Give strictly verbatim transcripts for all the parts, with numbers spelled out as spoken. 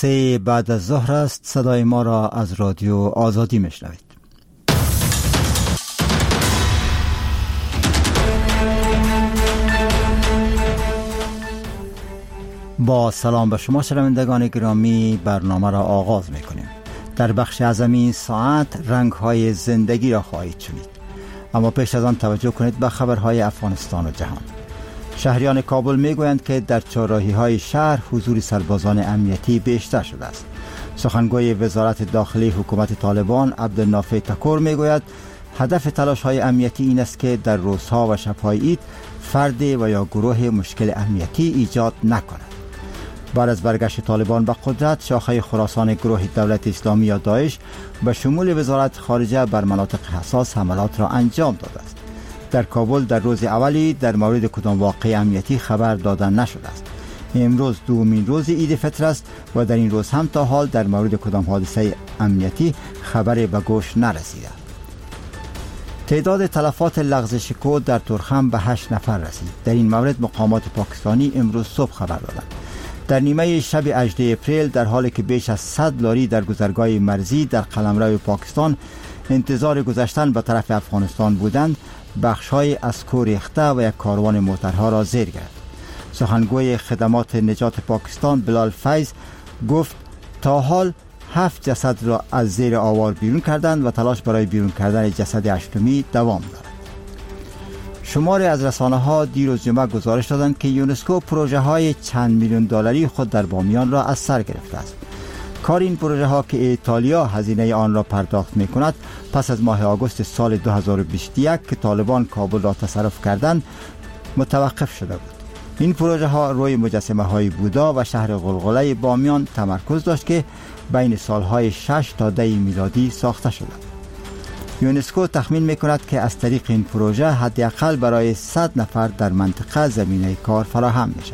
سه بعد از ظهر است. صدای ما را از رادیو آزادی میشنوید. با سلام به شما شنوندگان گرامی، برنامه را آغاز میکنیم. در بخش اعظم این ساعت رنگ‌های زندگی را خواهید شنید، اما پیش از آن توجه کنید به خبرهای افغانستان و جهان. شهریان کابل میگویند که در چهارراهی‌های شهر حضور سربازان امنیتی بیشتر شده است. سخنگوی وزارت داخلی حکومت طالبان عبدالنافع تکور میگوید هدف تلاش‌های امنیتی این است که در روزها و شب‌های عید فردی و یا گروه مشکل امنیتی ایجاد نکند. بعد از برگشت طالبان به قدرت، شاخه خراسان گروه دولت اسلامی یا داعش به شمول وزارت خارجه بر مناطق حساس حملات را انجام داده است. در کابل در روز اولی در مورد کدام واقعه امنیتی خبر داده نشده است. امروز دومین روز عید فطر است و در این روز هم تا حال در مورد کدام حادثه امنیتی خبری به گوش نرسیده. تعداد تلفات لغزش کود در تورخم به هشت نفر رسید. در این مورد مقامات پاکستانی امروز صبح خبر دادند. در نیمه شب هجدهم اپریل در حالی که بیش از صد لاری در گذرگاه مرزی در قلمرو پاکستان انتظار گذشتن به طرف افغانستان بودند، بخش‌های از کور ریخته و یک کاروان موترها را زیر گرفت. سخنگوی خدمات نجات پاکستان بلال فیض گفت تا حال هفت جسد را از زیر آوار بیرون کردند و تلاش برای بیرون کردن جسد هشتمی دوام دارد. شماری از رسانه‌ها دیروز جمعه گزارش دادند که یونسکو پروژه‌های چند میلیون دلاری خود در بامیان را از سر گرفته است. کار این پروژه ها که ایتالیا هزینه آن را پرداخت می کند پس از ماه آگوست سال دو هزار و بیست و یک که طالبان کابل را تصرف کردند متوقف شده بود. این پروژه ها روی مجسمه های بودا و شهر غلغله بامیان تمرکز داشت که بین سالهای شش تا ده میلادی ساخته شده. یونسکو تخمین می کند که از طریق این پروژه حداقل برای صد نفر در منطقه زمینه کار فراهم می شود.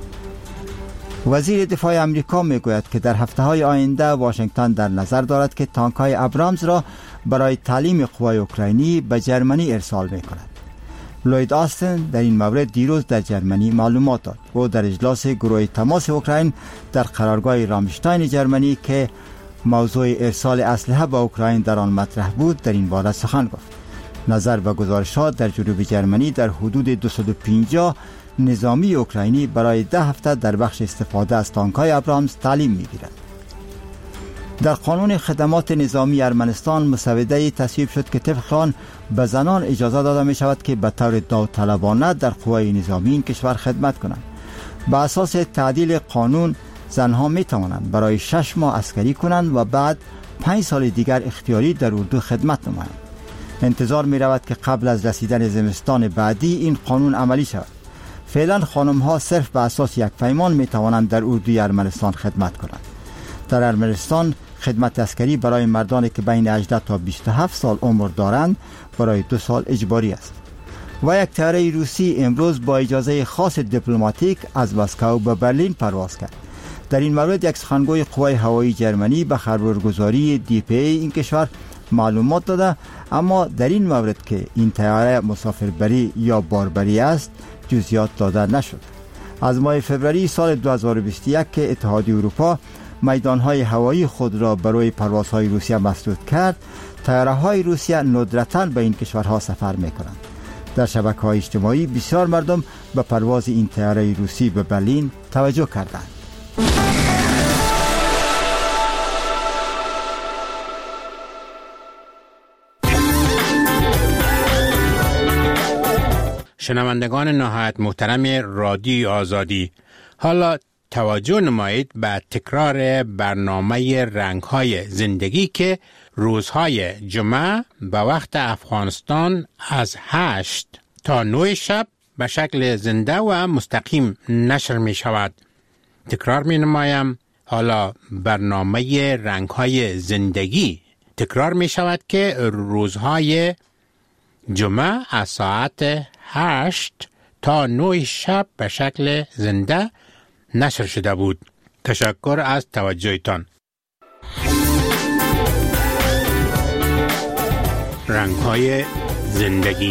وزیر دفاع امریکا میگوید که در هفته‌های آینده واشنگتن در نظر دارد که تانک‌های ابرامز را برای تعلیم قوای اوکراینی به جرمنی ارسال می‌کند. لوید آستن در این مورد دیروز در جرمنی معلومات داد. او در اجلاس گروه تماس اوکراین در قرارگاه رامشتاین جرمنی که موضوع ارسال اسلحه به اوکراین در آن مطرح بود در این باره سخن گفت. نظر به گزارشات در جنوب جرمنی در حدود دویست و پنجاه نظامی اوکراینی برای ده هفته در بخش استفاده از تانک‌های ابرامز تعلیم می‌گیرند. در قانون خدمات نظامی ارمنستان مسوده تصویب شد که طبق آن به زنان اجازه داده می‌شود که به طور داوطلبانه در قوای نظامی این کشور خدمت کنند. به اساس تعدیل قانون زنها می‌توانند برای شش ماه عسکری کنند و بعد پنج سال دیگر اختیاری در اردو خدمت نمایند. انتظار می‌رود که قبل از رسیدن زمستان بعدی این قانون عملی شود. فعلا خانم ها صرف به اساس یک پیمان می توانند در اردوی ارمنستان خدمت کنند. در ارمنستان خدمت عسکری برای مردانی که بین هجده تا بیست و هفت سال عمر دارند برای دو سال اجباری است. و یک طیاره روسی امروز با اجازه خاص دیپلماتیک از مسکو به برلین پرواز کرد. در این مورد یک سخنگوی قوای هوایی جرمنی به خبرگزاری دی پی ای این کشور معلومات داده، اما در این مورد که این طیاره مسافربری یا باربری است جزئیات داده نشد. از ماه فوریه سال دو هزار و بیست و یک که اتحادیه اروپا میدانهای هوایی خود را برای پروازهای روسیه مسدود کرد، طیاره‌های روسیه ندرتاً به این کشورها سفر می‌کنند. در شبکه‌های اجتماعی بسیار مردم به پرواز این طیاره روسی به برلین توجه کردند. شنوندگان نهایت محترم رادیو آزادی، حالا توجه نمایید به تکرار برنامه رنگ‌های زندگی که روزهای جمعه به وقت افغانستان از هشت تا نه شب به شکل زنده و مستقیم نشر می شود. تکرار می نمایم، حالا برنامه رنگ‌های زندگی تکرار می شود که روزهای جمعه از ساعت هشت تا نه شب به شکل زنده نشر شده بود. تشکر از توجهتان. رنگ‌های زندگی.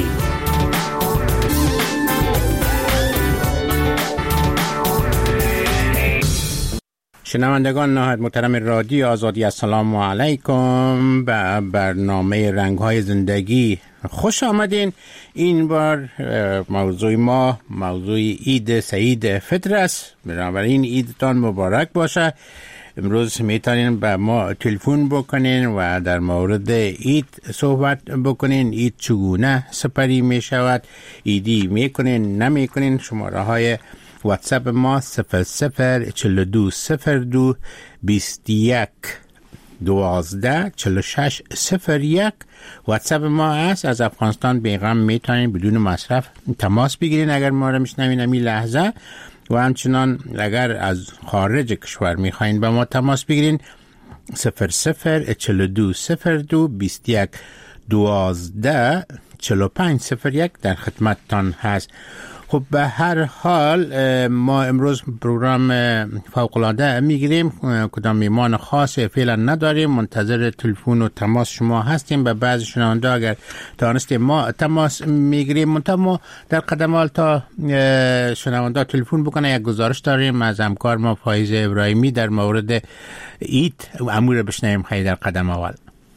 شنوندگان نهایت محترم رادیو آزادی، السلام علیکم. به برنامه رنگ‌های زندگی خوش آمدین. این بار موضوع ما موضوع عید سعید فطر است. بنابراین عیدتان مبارک باشه. امروز میتونین به ما تلفن بکنین و در مورد عید صحبت بکنین. عید چگونه سپری میشود، عیدی میکنین نمیکنین. شماره های واتساپ ما صفر صفر چل دو صفر دو بیست یک دوازده چل شش صفر یک واتساپ ما است. از افغانستان بیغم میتونین بدون مصرف تماس بگیرین اگر ما رو میشنوین همین لحظه، و همچنان اگر از خارج کشور میخواین به ما تماس بگیرین صفر صفر چل دو صفر دو بیست یک دوازده چل پنج صفر یک در خدمتتان هست. خب به هر حال ما امروز پروگرام فوق‌العاده میگیریم، کدام میمان خاص فعلا نداریم، منتظر تلفن و تماس شما هستیم. به بعض شنونده اگر دانستیم ما تماس میگیریم، منتها ما در قدم اول تا شنونده تلفن بکنه یک گزارش داریم از همکار ما فایزه ابراهیمی در مورد عید. امور بشنویم خیلی در قدم اول.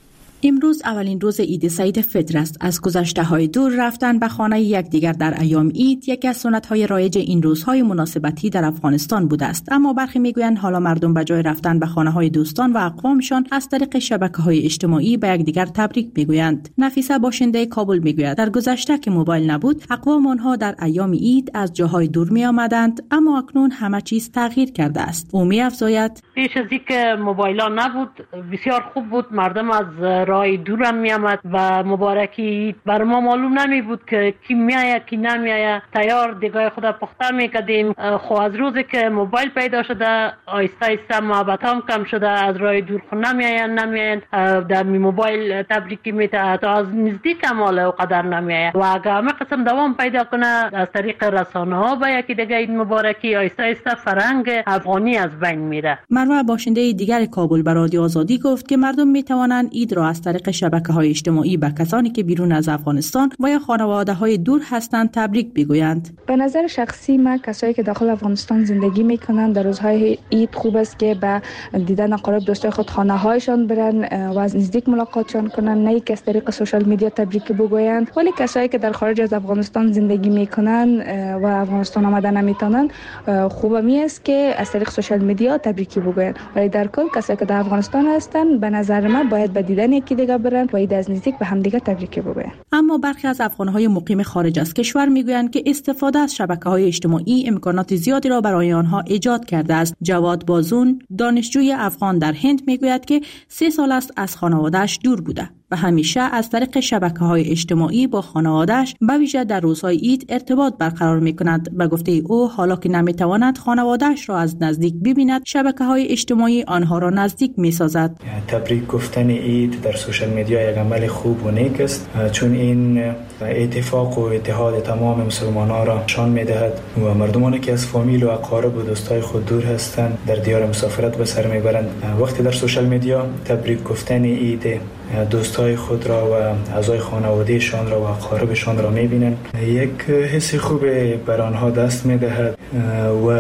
امروز اولین روز عید سعید فطر است. از گذشته‌های دور رفتن به خانه یکدیگر در ایام عید یکی از سنت‌های رایج این روزهای مناسبتی در افغانستان بوده است، اما برخی میگویند حالا مردم به جای رفتن به خانه‌های دوستان و اقوامشان از طریق شبکه‌های اجتماعی به یکدیگر تبریک میگویند. نفیسه باشنده کابل میگوید در گذشته که موبایل نبود، اقوام آنها در ایام عید از جاهای دور میآمدند، اما اکنون همه چیز تغییر کرده است. او می‌افزاید پیش از اینکه موبایل‌ها نبود بسیار خوب بود، مردم از رای دورم می آمد و مبارکی بر ما معلوم نمی بود که کی می آید کی نمی آید. تیار دیگه خدا پخته می کردیم. خو از روزی که موبایل پیدا شده آیسته آیسته محبت هم کم شده، از رای دور خو نمی آید نمی آید در موبایل تبریکی می تا از نزدیک هم و قدر نمی آید. و اگر همه قسم دوام پیدا کنه از طریق رسانه ها به یکی دیگه این مبارکی آیسته آیسته فرهنگ افغانی از بین میره. مروه باشنده دیگر کابل به رادیو آزادی گفت که مردم می توانند عید را از طریق شبکه‌های اجتماعی به کسانی که بیرون از افغانستان و یا خانواده‌های دور هستند تبریک بگویند. به نظر شخصی ما کسایی که داخل افغانستان زندگی میکنند در روزهای عید خوب است که به دیدن اقارب دوستای خود خانه‌هایشان برن و از نزدیک ملاقاتشان کنند، نه اینکه از طریق سوشال میدیا تبریک بگویند. ولی کسایی که در خارج از افغانستان زندگی میکنند و افغانستان آمدن نمیتونن، خوبه می است که از طریق سوشال میدیا تبریک بگویند. ولی در کل کسایی که در افغانستان هستند به نظر من باید به دیدن یکی دیگه برن و عید از نزدیک به هم دیگه تبریک بگویند. اما برخی از افغان‌های مقیم خارج از کشور میگویند که استفاده از شبکه‌های اجتماعی امکانات زیادی را برای آنها ایجاد کرده است. جواد بازون دانشجوی افغان در هند میگوید که سه سال است از خانواده‌اش دور بوده و همیشه از طریق شبکه‌های اجتماعی با خانواده‌اش به ویژه در روزهای عید ارتباط برقرار می‌کند. به گفته او حالا که نمی‌تواند خانواده‌اش را از نزدیک ببیند، شبکه‌های اجتماعی آنها را نزدیک می‌سازد. تبریک گفتن عید در سوشال میدیا یک عمل خوب و نیک است، چون این اتفاق و اتحاد تمام مسلمانان را نشان می‌دهد و مردمانی که از فامیل و اقارب و دوستای خود دور هستند در دیار مسافرت به سر می‌برند. وقتی در سوشال میدیا تبریک گفتن عید دوستای خود را و اعضای خانوادهشان را و اقاربشان را می‌بینند، یک حس خوب بر آنها دست می‌دهد و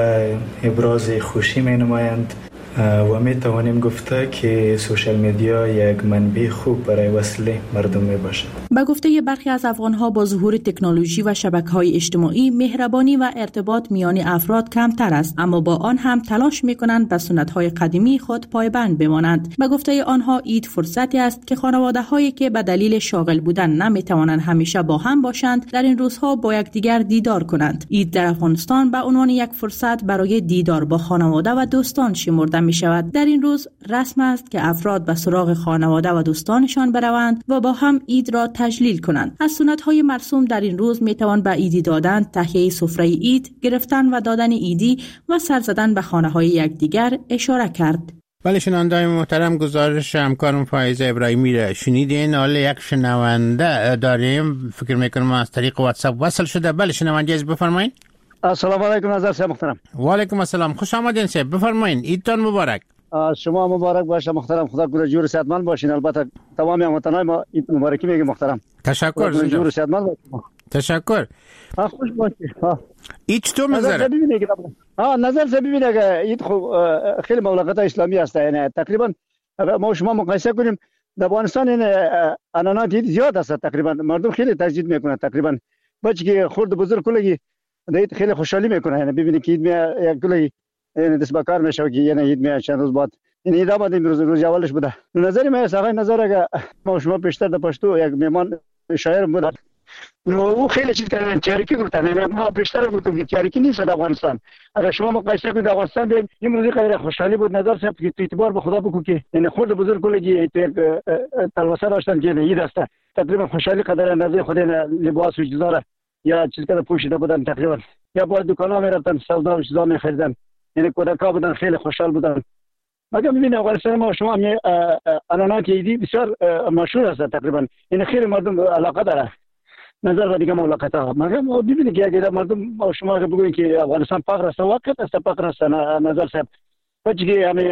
ابراز خوشی می‌نمایند و می توانیم گفته که سوشال میدیا یک منبع خوب برای وصل مردم می باشد. با گفته برخی از افغان‌ها با ظهور تکنولوژی و شبکه‌های اجتماعی مهربانی و ارتباط میان افراد کمتر است، اما با آن هم تلاش می‌کنند به سنت‌های قدیمی خود پایبند بمانند. با گفته آنها عید فرصتی است که خانواده‌هایی که به دلیل شاغل بودن نمی‌توانند همیشه با هم باشند در این روزها با یکدیگر دیدار کنند. عید در افغانستان به عنوان یک فرصت برای دیدار با خانواده و دوستان شمرده می شود. در این روز رسم است که افراد به سراغ خانواده و دوستانشان بروند و با هم عید را تجلیل کنند. از سنت‌های مرسوم در این روز می توان به عیدی دادن، تهیه سفره عید، گرفتن و دادن عیدی و سر زدن به خانه‌های یکدیگر اشاره کرد. بله شنونده‌های محترم، گزارش همکارم فایزه ابراهیمی را شنیدین. حالا یک شنونده داریم، فکر میکنم ما از طریق واتساپ وصل شده. بله شنونده از بفرمایید. السلام علیکم نظر صاحب محترم. و علیکم السلام، خوش آمدین صاحب، بفرمایید. عیدتان مبارک. شما مبارک باشه محترم، خدا کنه جور صحتمند باشین. البته تمام هموطنان ما عید مبارکی میگم محترم. تشکر. جور صحتمند باشین. تشکر. خوش باشید. عید چطور می‌گذره؟ ها نظر سه ببینید که این خوب خیلی مملکت اسلامی هست، یعنی تقریبا ما شما مقایسه کنیم در افغانستان این انانات زیاد است، تقریبا مردم خیلی تجدید میکنه، تقریبا بچه که خرد بزرگ کلگی دید خیلی خوشحالی میکنه، یعنی ببینید که اید می یک کلگی یعنی دست به کار میشه که یعنی اید می چند روز بعد این اید آمد امروز روز اولش بوده. نظر من آقای نظر که ما شما پیشتر در پشتو یک میمان شاعر بود، او خیلی چیز کردن چریکی گفتن، ما بیشتر گفتیم که چریکی نیست در افغانستان. اگر شما مقایسه کنید افغانستان ببین این موزیک خیلی خوشحالی بود. نظر صاحب که اعتبار به خدا بگو که این خود بزرگ کلگی تو یک تلوسه داشتن که این دسته تقریبا خوشحالی قدر نظر خود لباس و چیزا یا چیز که پوشیده بودن، تقریبا یا با دکانا میرفتن سودا و چیزا میخریدن، یعنی کودکا بودن خیلی خوشحال بودن. مگر ببین افغانستان ما شما می انانات ایدی بسیار مشهور است، تقریبا این خیلی مردم علاقه داره نظر و دیگه مملکت ها. مگر ما ببینید که اگر مردم شما بگوین که افغانستان فقر است، واقعا است فقر است نظر صاحب. بچگی همین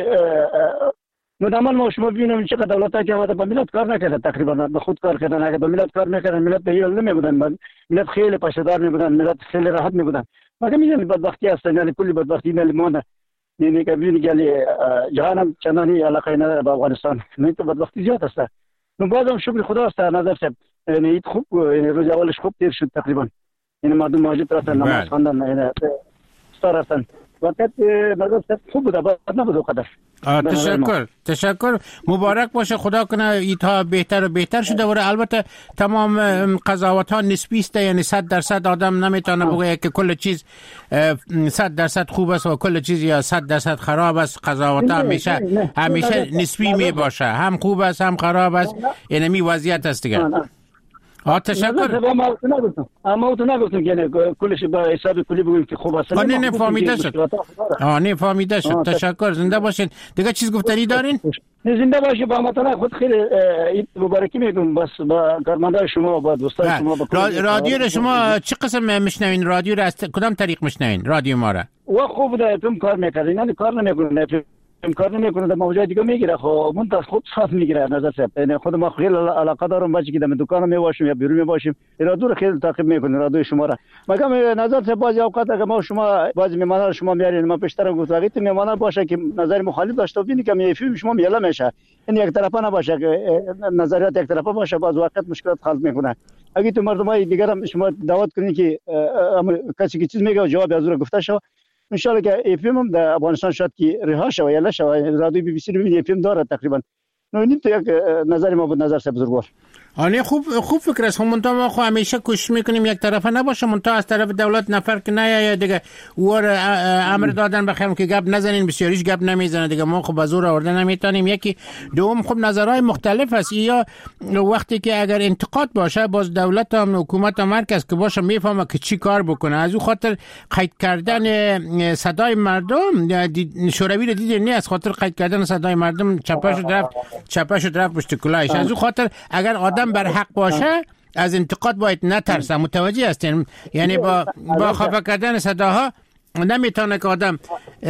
مدام ما شما ببینیم چقدر دولت‌ها که آمده با ملت کار نکرده، تقریبا به خود کار کردن. اگر با ملت کار میکردن ملت به هیل نمیبودن، ملت خیلی پشتدار میبودن، ملت خیلی راحت میبودن. مگر میگن بدبختی است، یعنی کلی بدبختی نمیمونه. یعنی که ببینید که جهان هم چندانی علاقه نداره با افغانستان، نه تو بدبختی زیاد است. من بازم شکر خدا است نظر صاحب، یعنی این خوب یعنی روز اولش خوب تیر شد تقریبا. یعنی مردم ماجد رفتن نماز خواندن، یعنی استار رفتن. وقت نظر صاحب خوب بود، بعد نبود قدر. تشکر تشکر مبارک باشه، خدا کنه ایتها بهتر و بهتر شده وره. البته تمام قضاوت ها نسبی است، یعنی صد درصد آدم نمیتونه بگه که کل چیز صد درصد خوب است و کل چیز یا صد درصد خراب است. قضاوت ها همیشه همیشه نسبی می باشه، هم خوب است هم خراب است، یعنی می وضعیت است دیگه. آه تشکر. اما تو نگفتم که کلش با حساب کلی بگویم که خوب است. نه نه فهمیده شد. آه نه فهمیده شد. تشکر، زنده باشین. دیگه چیز گفتنی دارین؟ زنده باشی با هموطنان خود خیلی مبارکی میگم، بس با کارمندان شما با دوستان شما. رادیو را شما چه قسم میشنوین؟ رادیو را از کدام طریق میشنوین رادیو ما را؟ و خوب بوده تم کار میکردین، نه کار نمیکنه، کار نمیکنه، در موضوع دیگه میگیره. خب منتها خود صاف میگیره نظر صاحب. یعنی خود ما خیلی علاقه دارم بچه که در دکان میباشیم یا بیرون میباشیم، رادیو رو خیلی تعقیب میکنه، رادیو شما را. مگم نظر صاحب بعضی اوقات اگه ما شما بعضی میمانا شما میارین، ما پیشتر گفت وقتی میمانا باشه که نظر مخالف داشته ببینید که میفهم شما میلا میشه، این یک طرفه نباشه که نظریات یک طرفه باشه، بعض وقت مشکلات خلق میکنه. اگه تو مردمای دیگر هم شما دعوت کنین که کسی که چیز میگه جواب از اون گفته شو، ان شاء الله که افم هم در افغانستان شاید که رها شود یا نشود. رادیو بی بی سی رو ببینید افم داره تقریبا. نه این تو یک نظر ما بود، نظر بزرگوار. آنی خوب خوب فکر است. هم منتها ما خو همیشه کوشش میکنیم یک طرفه نباشه، منتها از طرف دولت نفر که نه یا دیگه ور امر دادن بخیرم که گپ نزنین، بسیاریش گپ نمیزنه دیگه. ما خو به زور آورده نمیتونیم. یکی دوم خب نظرهای مختلف است. یا وقتی که اگر انتقاد باشه، باز دولت هم حکومت هم مرکز که باشه میفهمه که چی کار بکنه. از اون خاطر قید کردن صدای مردم شوروی رو دیدین نه، از خاطر قید کردن صدای مردم چپش رفت چپش رفت پشت کلاهش. از اون خاطر اگر آدم بر حق باشه از انتقاد باید نترسه. متوجه هستین؟ یعنی با با خفه کردن صداها نمیتونه که آدم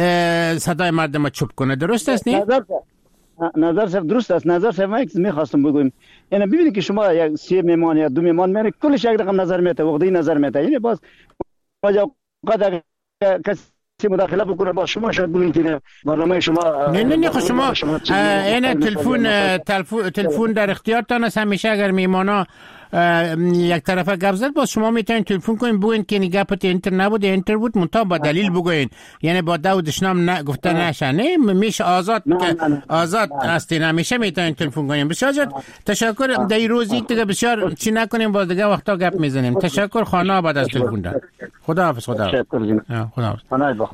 صدای مردم رو چوب کنه. درست است نه؟ نظر نظر صاحب درست است. نظر صاحب من میخواستم بگویم، یعنی ببینید که شما یک سی میمان یا دو میمان میری کلش یک رقم نظر میته، وقتی نظر میته، یعنی باز قد کسی مداخله بکنه با شما شاید بگوین که برنامه شما نه نه نه شما این تلفن تلفن در اختیارتان است. همیشه اگر میمانا یک طرفه گپ زد باز شما میتونین تلفن کنین بگوین که گپت اینتر نبود، اینتر بود، منتها با دلیل بگوین، یعنی با دو دشنام نه گفته نشه. نه میشه آزاد آزاد هستین، همیشه میتونین تلفن کنین. بسیار زیاد تشکر. در روزی دیگه بسیار چی نکنیم، باز دیگه وقتا گپ میزنیم. تشکر خانه بعد از تلفن داد. خداحافظ. خداحافظ. خداحافظ.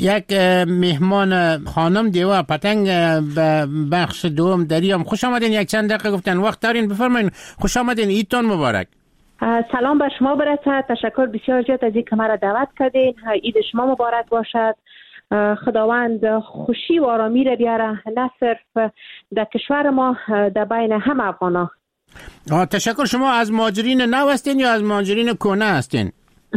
یک مهمان خانم دیوا پتنگ به بخش دوم دریم. خوش آمدین. یک چند دقیقه گفتن وقت دارین، بفرمایین. خوش آمدین. عیدتون مبارک. سلام به شما برسد. تشکر بسیار زیاد از اینکه مرا دعوت کردین. عید شما مبارک باشد. خداوند خوشی و آرامی را بیاره، نه صرف در کشور ما، در بین همه افغانا. تشکر. شما از مهاجرین نو هستین یا از مهاجرین کهنه هستین؟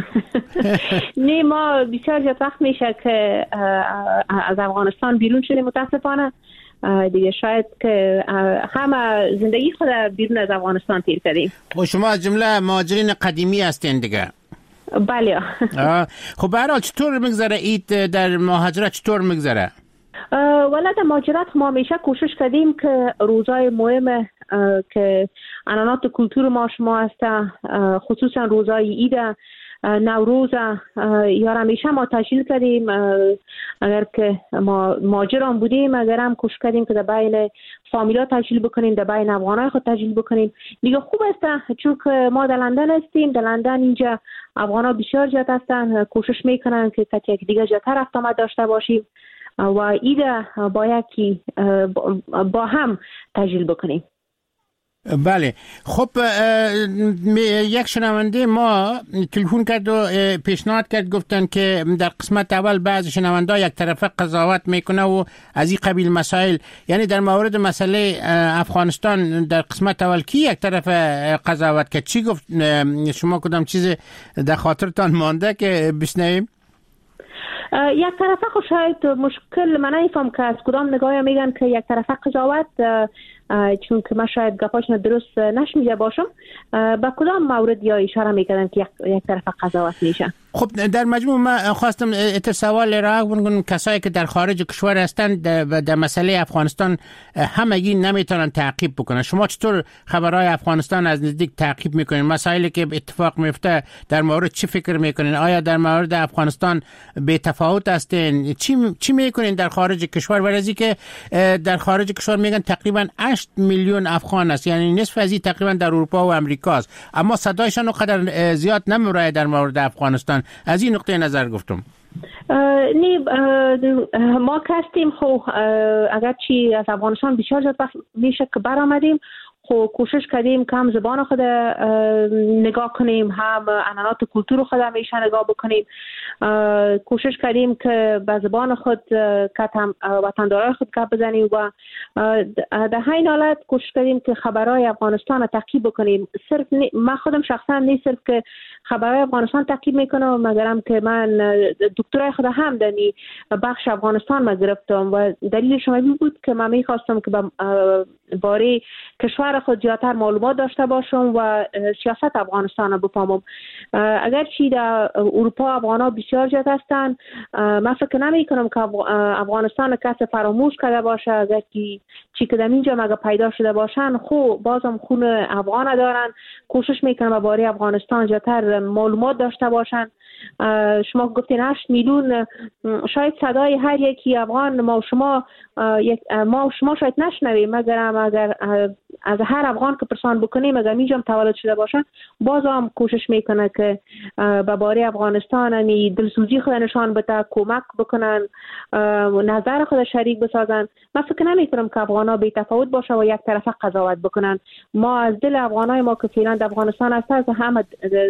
نه، ما بسیار زیاد وقت میشه که از افغانستان بیرون شدیم متاسفانه دیگه. شاید که همه زندگی خود بیرون از افغانستان تیر کردیم. و شما از جمله مهاجرین قدیمی هستین دیگه؟ بله. خب به هر حال چطور میگذره عید در مهاجرت؟ چطور میگذره؟ والا در مهاجرت ما همیشه کوشش کردیم که روزای مهم که عنعنات کلتور ما شما هست، خصوصا روزای عید نوروز، یا همیشه ما تشکیل کردیم. اگر که ما مهاجران بودیم، اگر هم کوشش کردیم که در بین فامیلا تشکیل بکنیم، در بین افغانای خود تشکیل بکنیم. دیگه خوب است چون که ما در لندن هستیم. در لندن اینجا افغانا بسیار زیاد هستن، کوشش میکنن که کتی یک دیگه جاتر رفت آمد داشته باشیم و عید با یکی با هم تشکیل بکنیم. بله. خب یک شنونده ما تلفن کرد و پیشنهاد کرد، گفتن که در قسمت اول بعض شنونده یک طرفه قضاوت میکنه و از این قبیل مسائل، یعنی در مورد مسئله افغانستان در قسمت اول کی یک طرفه قضاوت کرد؟ چی گفت؟ شما کدام چیز در خاطرتان مانده که بشنویم؟ یک طرفه خود شاید مشکل من نمیفهم که از کدام نگاه میگن که یک طرفه قضاوت، چون که من شاید گپاش درست نشنیده باشم. با کدام مورد یا اشاره میکردن که یک طرفه قضاوت میشه؟ خب در مجموع من خواستم اتر سوال را کنم. کسایی که در خارج کشور هستند در مسئله افغانستان همگی نمیتونن تعقیب بکنن. شما چطور خبرهای افغانستان از نزدیک تعقیب میکنین؟ مسائلی که اتفاق میفته در مورد چی فکر میکنین؟ آیا در مورد افغانستان به تفاوت هستین؟ چی چی میکنین در خارج کشور؟ ورزی که در خارج کشور میگن تقریبا هشت میلیون افغان است، یعنی نصف از این تقریبا در اروپا و امریکا است، اما صدایشان قدر زیاد نمیره در مورد افغانستان. از این نقطه نظر گفتم. نه، ما کستیم خو اگر چی از افغانستان بسیار زیاد میشه که برآمدیم، خو کوشش کردیم که هم زبان خود نگاه کنیم، هم عنعنات کلتور خود همیشه نگاه بکنیم. کوشش کردیم که به زبان خود که وطندارای خود گپ بزنیم و در همین حالت کوشش کردیم که خبرهای افغانستان را تعقیب بکنیم. صرف من خودم شخصا نه صرف که خبرهای افغانستان تعقیب میکنم، مگرم که من دکترای خود هم در بخش افغانستان ما گرفتم و دلیل شما بود که من میخواستم که باره کشور خود زیادتر معلومات داشته باشم و سیاست افغانستان رو بفهمم. اگر چی در اروپا افغانا بسیار زیاد هستن، من فکر نمی کنم که افغانستان کسی فراموش کرده باشه. اگر چی چی که در اینجا مگه پیدا شده باشن، خو بازم خون افغان دارن، کوشش میکنن باره افغانستان زیادتر معلومات داشته باشن. شما گفتین هشت میلیون، شاید صدای هر یکی افغان ما و شما ما و شما شاید نشنویم، مگر اگر از هر افغان که پرسان بکنیم اگر اینجا تولد شده باشن، باز هم کوشش میکنه که به باره افغانستان همی دلسوزی خود نشان بده، کمک بکنن، نظر خود شریک بسازن. من فکر نمی کنم که افغانا بی تفاوت باشه و یک طرفه قضاوت بکنن. ما از دل افغانای ما که فعلا در افغانستان هست همه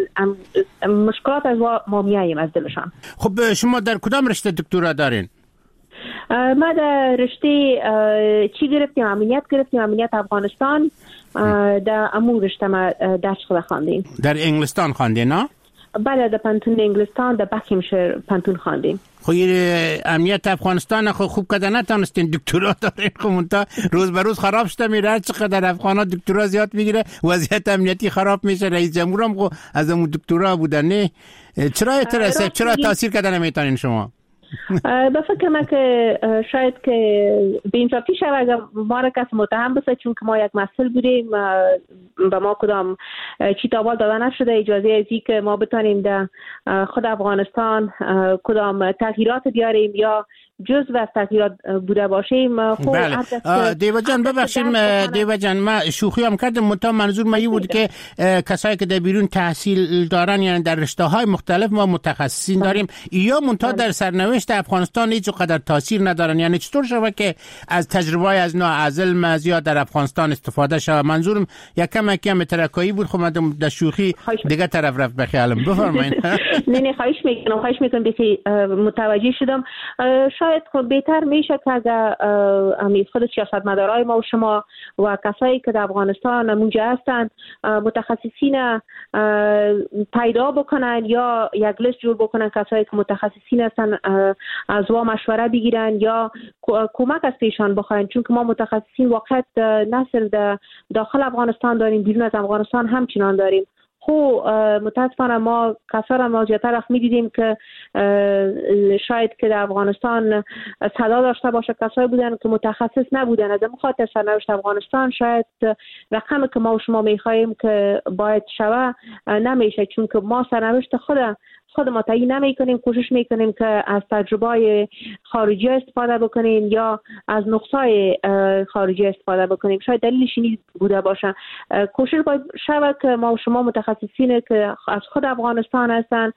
مشکلات از ما میاییم از دلشان. خب شما در کدام رشته دکترا دارین؟ ما در رشته چی گرفتیم؟ امنیت گرفتیم، امنیت افغانستان. در امور رشته ما درس خود خواندیم. در انگلستان خواندین نه؟ بله، در پانتون انگلستان در بکینگشایر پانتون خواندیم. خب امنیت افغانستان خب خوب کده نتونستین دکترا دارین، خب منتا روز به روز خراب شده میره. هر چقدر افغانا دکترا زیاد میگیره وضعیت امنیتی خراب میشه. رئیس جمهور هم خب از اون دکترا بودن. نه چرا اعتراض چرا تاثیر کده نمیتونین شما؟ به فکر من که شاید که به اینجا پیش اگر ما را کسی متهم بسه، چون که ما یک مسئول بودیم، به ما کدام چی تاوال داده نشده اجازه ازی که ما بتانیم در خود افغانستان کدام تغییرات بیاریم یا جزء از تغییرات بوده باشیم. خب بله دیو جان ببخشیم دیو جان ما شوخی هم کردم متا منظور ما بود که کسایی که در بیرون تحصیل دارن یعنی در رشته های مختلف ما متخصصین داریم یا منتها در سرنوشت افغانستان هیچ قدر تاثیر ندارن، یعنی چطور شوه که از تجربه از نا از علم از یا در افغانستان استفاده شوه؟ منظورم یکم کم ترکایی بود. خب من در شوخی دیگه طرف رفت بخیالم. بفرمایید. نه نه خواهش میکنم خواهش میکنم بخی متوجه شدم. شاید خب بهتر میشه که اگر امی خود سیاستمدارای ما و شما و کسایی که در افغانستان اونجا هستند متخصصین پیدا بکنن یا یک لیست جور بکنن کسایی که متخصصین هستن از وا مشوره بگیرن یا کمک از ایشان بخواین، چون که ما متخصصین واقعا نه صرف داخل افغانستان داریم، بیرون از افغانستان همچنان داریم. خب متاسفانه ما کسا ما زیادتر وقت می‌دیدیم که شاید که در افغانستان صدا داشته باشه کسایی بودن که متخصص نبودن. از این خاطر سرنوشت افغانستان شاید رقمی که ما و شما می‌خوایم که باید شوه نمیشه، چون که ما سرنوشت خود خود ما تعیین نمی‌کنیم، کوشش می‌کنیم که از تجربه خارجی استفاده بکنیم یا از نقصای خارجی استفاده بکنیم. شاید دلیلش این بوده باشه. کوشش باید شوه که ما و شما متخصصین که از خود افغانستان هستن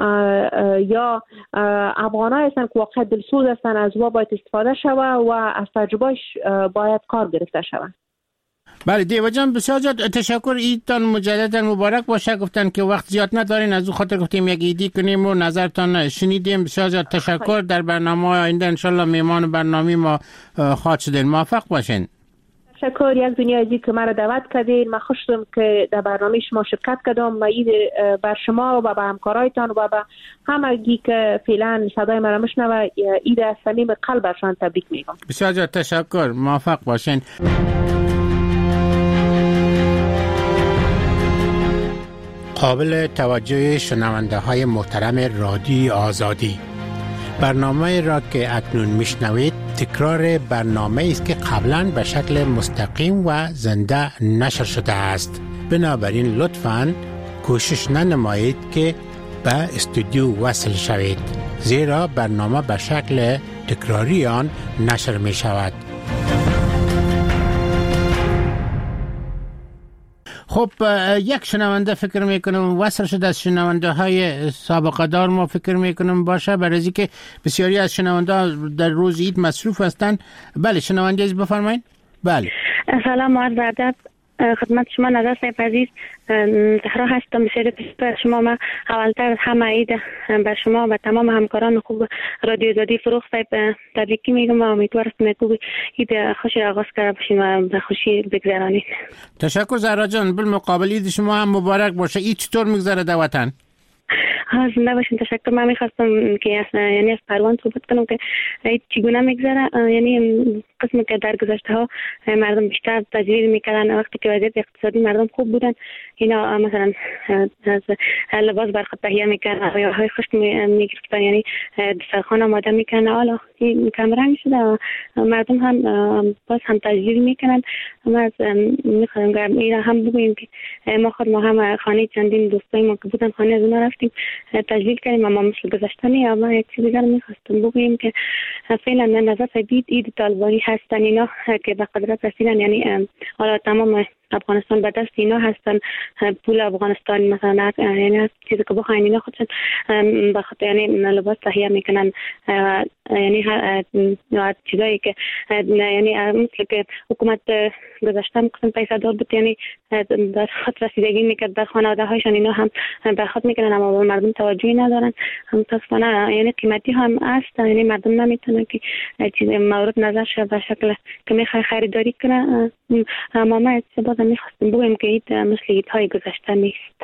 یا افغان‌ها هستن که واقعا دلسوز هستن از وا باید استفاده شوه و از تجربهش باید کار گرفته شوه. بله دیو جان بسیار زیاد تشکر. ایدتان مجددا مبارک باشه. گفتن که وقت زیاد ندارین از اون خاطر گفتیم یک ایدی کنیم و نظرتان شنیدیم. بسیار زیاد تشکر. در برنامه آینده انشالله میمان برنامه ما خواهد شدین. موفق باشین. تشکر یک دنیا عزیز که مرا دعوت کردین. من خوش شدم که در برنامه شما شرکت کردم. و اید بر شما و به همکارایتان و به همگی که فعلا صدای مرا میشنوه اید از صمیم قلبشان تبریک میگم. بسیار زیاد تشکر. موفق باشین. قابل توجه شنونده های محترم رادیوی آزادی، برنامه را که اکنون میشنوید تکرار برنامه است که قبلا به شکل مستقیم و زنده نشر شده است. بنابراین لطفاً کوشش ننمایید که به استودیو وصل شوید، زیرا برنامه به شکل تکراری آن نشر می شود. خب یک شنونده فکر میکنم وصل شده از شنونده های سابقه دار ما فکر میکنم باشه، برای که بسیاری از شنونده در روز عید مصروف هستند. بله شنونده از بفرمایید. بله سلام عرض ادب خدمت شما نظر صاحب عزیز. زهرا هستم. بسیار تشکر شما. ما اولتر همه عید بر شما و تمام همکاران خوب رادیو آزادی فروغ صاحب تبریک میگم و امیدوارم که عید خوشی آغاز کرده باشین و به خوشی بگذرانید. تشکر زهرا جان. بالمقابل عید شما هم مبارک باشه. عید چطور میگذره در وطن؟ ها زنده باشین. تشکر. من میخواستم که اصلا یعنی از پروان صحبت کنم که چگونه میگذره. یعنی قسم که در گذشته ها مردم بیشتر تجویز میکردن وقتی که وضعیت اقتصادی مردم خوب بودن، اینا مثلا از لباس بر خود تهیه میکردن یا های خشک میگرفتن، یعنی دسترخوان آماده میکردن. حالا این کم رنگ شده مردم هم باز هم تجویز میکنن. ما از میخوایم اینا هم بگوییم که ما خود ما هم خانه چندین دوستای ما که بودن خانه از اونا رفتیم تجویز کردیم، اما مثل گذشته نی. اما یک چیز دیگر میخواستم بگوییم که فعلا نظر دید اید طالبانی هستن اینا که به قدرت رسیدن، یعنی حالا تمام افغانستان به دست اینا هستن. پول افغانستان مثلا یعنی چیزی که بخواین اینا خودشون به خاطر یعنی لباس تهیه میکنن، یعنی هر چیزایی که یعنی مثل که حکومت گذشته میکنن پیسه دار بود، یعنی در خود رسیدگی میکرد در خانواده هایشان، اینا هم به خود میکنن اما مردم توجهی ندارن. هم متاسفانه یعنی قیمتی هم است، یعنی مردم نمیتونن که چیز مورد نظر شه به شکل که میخوای خریداری کنه. اما ما بازم میخواستم بگویم که اید مثل ایدهای گذشته نیست.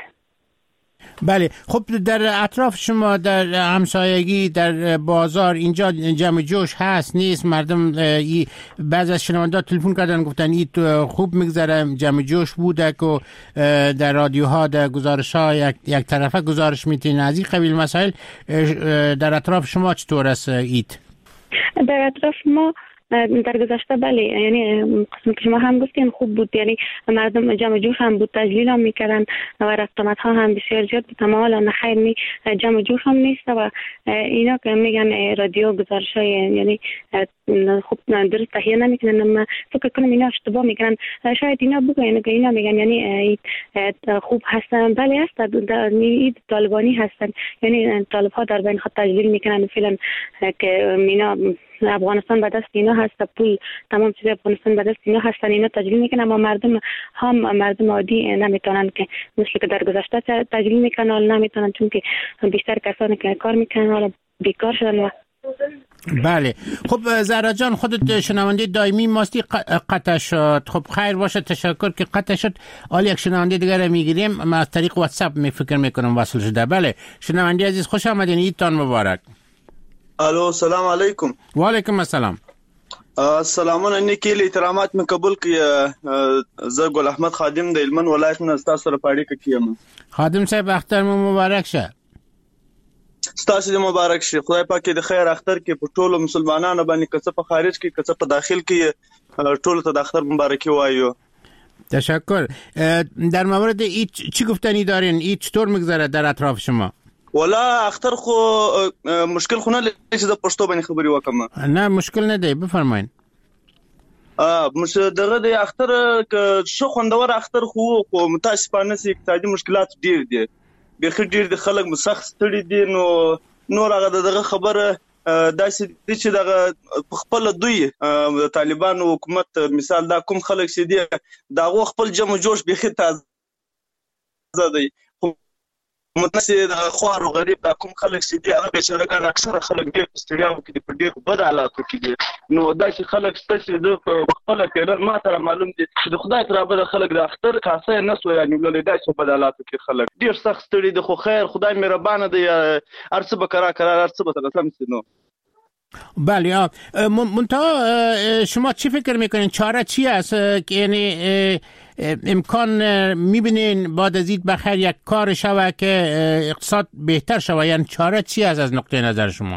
بله خب در اطراف شما در همسایگی در بازار اینجا جمع جوش هست نیست؟ مردم بعض از شنونده تلفن کردن گفتن اید خوب میگذره، جمع جوش بوده که در رادیوها در گزارش ها یک, یک طرفه گزارش میتین از این قبیل مسائل. در اطراف شما چطور است اید؟ در اطراف ما در گذشته بله یعنی قسمی که شما هم گفتین خوب بود، یعنی مردم جمع جوش هم بود، تجلیل هم میکردن و رفتمت ها هم بسیار زیاد بود، اما حالا نخیر می جمع جوش هم نیست و اینا که میگن رادیو گزارش های یعنی خوب درست تهیه نمیکنن. اما فکر کنم اینا اشتباه میکنن، شاید اینا بگن که اینا میگن یعنی خوب هستن، بله هست اید طالبانی هستن، یعنی طالب ها در بین خود تجلیل میکنن فعلا که اینا افغانستان به دست اینا هست، پول تمام چیز افغانستان به دست اینا هستن، اینا تجلیل میکنن، اما مردم هم مردم عادی نمیتونن که مثل که در گذشته تجلیل میکنن، حالا نمیتونن چون که بیشتر کسانی که کار میکنن حالا بیکار شدن. و بله خب زهرا جان خودت شنونده دائمی ماستی قطع شد، خب خیر باشه تشکر که قطع شد. حالا یک شنونده دیگر رو میگیریم، ما از طریق واتساپ می فکر میکنم وصل شده. بله شنونده عزیز خوش آمدین، عیدتان مبارک. الو سلام علیکم. و علیکم السلام. سلامونه نیکی احترامات می قبول کی. زه ګل احمد خادم د هلمند ولایت نه تاسو سره پاړی کیم. خادم صاحب اختر مو مبارک شه. ستاسو دې مبارک شي، خدای پاک دې خیر اختر کې په ټولو مسلمانانو باندې کڅه په خارج کې کڅه په داخل کې ټولو ته د اختر مبارکي وایو. تشکر. در مورد این چی گفتنی دارین؟ این چطور میگذره در اطراف شما؟ ولا اختر خو مشکل خو نه لري چې د پښتو باندې خبري وکم. نه مشکل نه دی، بفرمایئ. ا مش دغه د اختر شو خوندور اختر خو خو متاسفانه سي اقتصادي مشکلات ډیر دي، بخیر ډیر د خلک مسخ ستړي دي. نو نور هغه دغه خبره داسې دي چې دغه خپل دوی د طالبانو حکومت مثال دا کوم خلک سي دي دا خپل جمع جوش بخیر تازه دی، متنسي د خوار او غریب دا کوم خلک سي دي هغه بشرګان اکثره خلک ډیر ستړیاو کې په ډیر بد حالاتو کې دي. نو داسې خلک ستاسو د خپل پیرر ما ته معلوم دي چې د خدای تر به خلک د اختر کاسه نه سو یعنی ولې داسې په حالاتو کې خلک ډیر سخت ستړي دي. خو خیر خدای مهربان دی، ارڅ به کرا کرا ارڅ به تاسو نو. بله منتها شما چی فکر میکنین چاره چی است که یعنی امکان میبینین بعد از این بخیر یک کار شوه که اقتصاد بهتر شوه، یعنی چاره چی است از نقطه نظر شما؟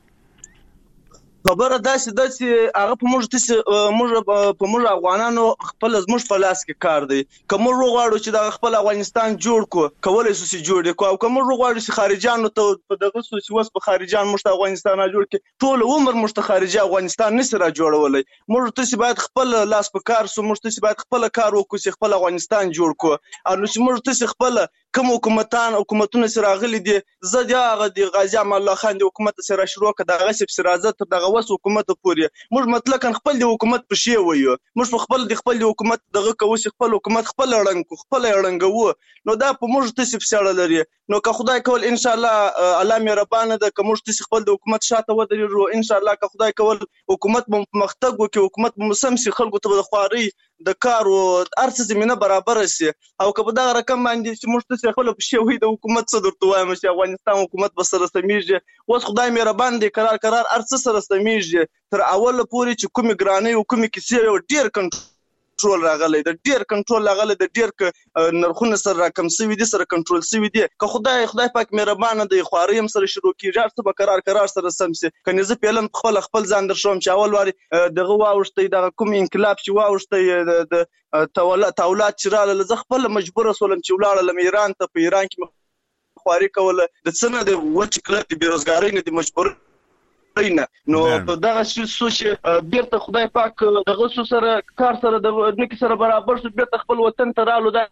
خبره داسې داسې هغه په موږ تاسو موږ په موږ افغانانو خپل زموږ په لاس کې کار دی. کوم روغاړو چې د خپل افغانستان جوړ کو کولای شو چې جوړ کو او کوم روغاړو چې خارجانو ته په دغه سو چې وس په خارجان موږ ته افغانستان جوړ کې ټول عمر موږ ته خارجي افغانستان نشي را جوړولای. موږ تاسو باید خپل لاس په کار سو، موږ تاسو باید خپل کار وکړو چې خپل افغانستان جوړ کو. او نو چې موږ تاسو خپل کوم حکومتان حکومتونه سره غلي دي زه دا هغه دی غازی امان الله خان دی حکومت سره شروع کړه دغه سب سرازه تر دغه وس حکومت پورې موږ مطلق خپل دی حکومت په شی وایو، موږ خپل دی خپل دی حکومت دغه کوي خپل حکومت خپل اړنګ خپل اړنګو. نو دا په موږ تاسو په سره لري. نو که خدای کول ان شاء الله الله مهربان ده، که موږ تاسو خپل د حکومت شاته ودرېږو ان شاء الله، که خدای کول حکومت مختګ وکي حکومت مسمسي خلکو ته د خواري د کار او ارڅ زمينه برابر شي. او که په دا رقم باندې چې موږ تاسو خپل په شی وي د حکومت څخه درته وایم چې افغانستان حکومت به سره سميږي. اوس خدای مهربان دی قرار قرار ارڅ سره سميږي تر اول پورې چې کومي ګراني او کومي کیسې ډیر کنټرول راغلی د ډیر کنټرول راغلی د ډیر نرخونه سره راکم سوي دي سره کنټرول سوي دي. که خدای خدای پاک مهربان دی خواري هم سره شروع کیږي ارڅ به قرار قرار سره سمسي. کني زه پیلن خپل خپل ځان در شوم چې اول واري دغه واوښتي دغه کوم انقلاب چې واوښتي د تولات تولات چې رااله زه خپل مجبور سولم چې ولاړم ایران ته. په ایران کې خواري کوله د څنګه د وچ کلت بیروزګاری نه د مجبور نه. نو په دغه سوچ بیرته خدای پاک دغه سره کار سره د نکي سره برابر شو بیرته خپل وطن ته رالو. دا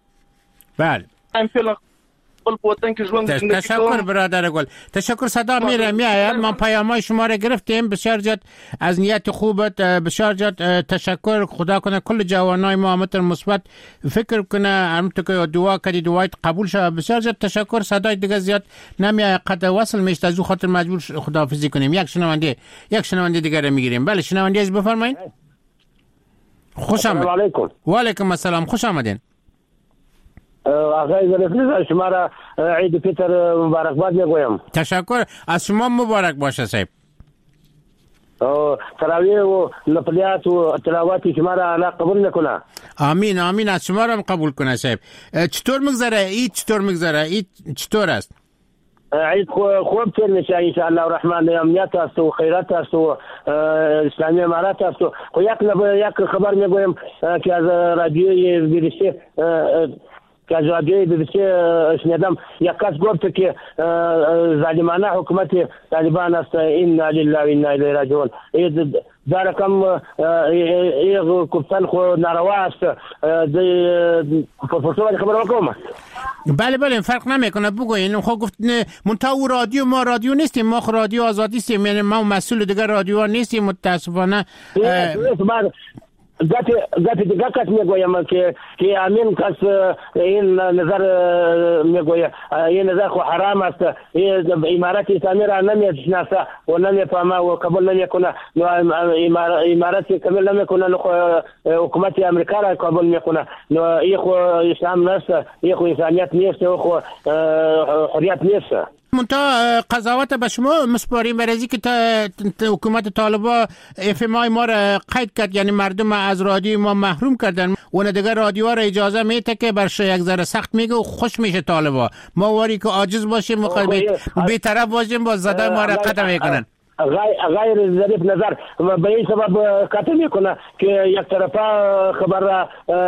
بله ام فعلا خپل وطن کې ژوند. تشکر برادر گل، تشکر. صدا میره میاد، ما پیامای شما را گرفتیم. بسیار زیاد از نیت خوبت، بسیار زیاد تشکر. خدا کنه کل جوانای ما همتون مثبت فکر کنه، همونطور که دعا کردی دعایت قبول شه. بسیار زیاد تشکر. صدای دیگه زیاد نمیاد قطع وصل میشه، از او خاطر مجبور خداحافظی کنیم. یک شنونده یک شنونده دیگه را میگیریم. بله شنونده از بفرمایید. خوش آمدید. السلام علیکم. و علیکم السلام، خوش آمدین. آقای زلفی شما را عید فطر مبارکباد میگویم. تشکر. از شما مبارک باشه صاحب. تراویح و نفلیات و تلاوات شما را الله قبول نکنه. آمین آمین. از شما را قبول کنه صاحب. چطور میگذره عید؟ چطور میگذره عید؟ چطور است؟ عید خوب تیر میشه ان شاء الله الرحمن. امنیت است و خیرات است و اسلامی امارات است. خو یک یک خبر میگویم که از رادیوی بی بی سی که از رادیوی بی بی سی شنیدم، یک کس گفت که ظالمانه حکومت طالبان است. انا لله و انا الیه راجعون. در رقم این گفتن خو ناروا است. پرسپولی خبر وکوم. بله بله فرق نمیکنه بگوین. خب گفت منتها او رادیو، ما رادیو نیستیم، ما رادیو آزادی هستیم، یعنی ما مسئول دیگر رادیو نیستیم متاسفانه. گاتی گاتی دیگر کس میگویم که که امین کس این نظر میگوید این نظر خو حرام است. این امارات اسلامی را نمیشناسه و نمیفهمه و قبول نمیکنه. امارات کامل نمیکنه، حکومت امریکا را قبول میکنه. این خو اسلام نیست، این خو انسانیت نیست، و خو حریت نیست. منتها قضاوت به شما مسپاریم برای که حکومت طالبان اف ام آی ما را قید کرد، یعنی مردم از رادیو ما محروم کردن. اون دیگر رادیو را اجازه میده که برش یک ذره سخت میگه و خوش میشه طالبان. ما واری که عاجز باشیم بی‌طرف باشیم با زده ما را قطع میکنن. غیر ظریف نظر به این سبب قطع میکنه که یک طرفه خبر را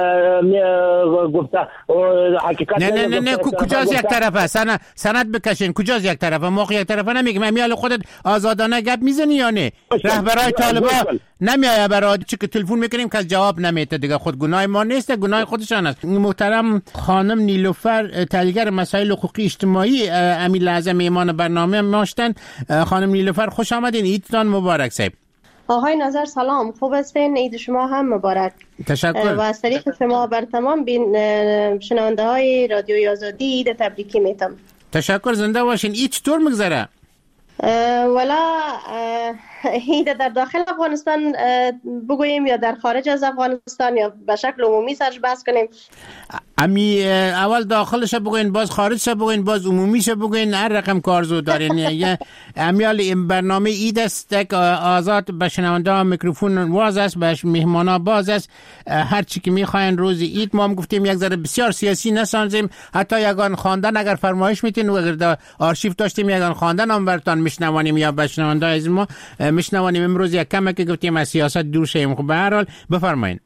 گفته و حقیقت نه نه نه نه کجاست یک طرفه؟ سند سند بکشین. کجاست یک طرفه؟ ما یک طرفه نمیگیم. امیال خودت آزادانه گپ میزنی یا نه؟ رهبرای طالبان نمیایه برای چی که تلفن میکنیم که جواب نمیده دیگه. خود گناه ما نیست، گناه خودشان است. محترم خانم نیلوفر تحلیلگر مسائل حقوقی اجتماعی امیر اعظم ایمان برنامه ماشتن. خانم نیلوفر خوش آمدین. عیدتان مبارک صاحب. آقای نظر سلام، خوب هستین؟ عید شما هم مبارک. تشکر. و از طریق شما بر تمام بین شنونده های رادیوی آزادی عید تبریکی میتم. تشکر، زنده باشین. عید چطور میگذره؟ ولا عید در داخل افغانستان بگوییم یا در خارج از افغانستان یا به شکل عمومی سرش بحث کنیم؟ امی اول داخلش بگوین، باز خارجش بگوین، باز عمومیش بگوین. هر رقم کارزو دارین. یه امیال این برنامه عید است که آزاد به شنونده ها میکروفون واز است، به مهمانا باز است. هر چی که میخواین روز عید. ما هم گفتیم یک ذره بسیار سیاسی نسازیم. حتی یگان خواندن اگر فرمایش میتین و اگر آرشیو داشتیم یگان خواندن هم براتون میشنوانیم یا به شنونده از ما میشنوانیم. امروز یک کمه که گفتیم از سیاست دور شیم. خب به هر حال بفرمایید.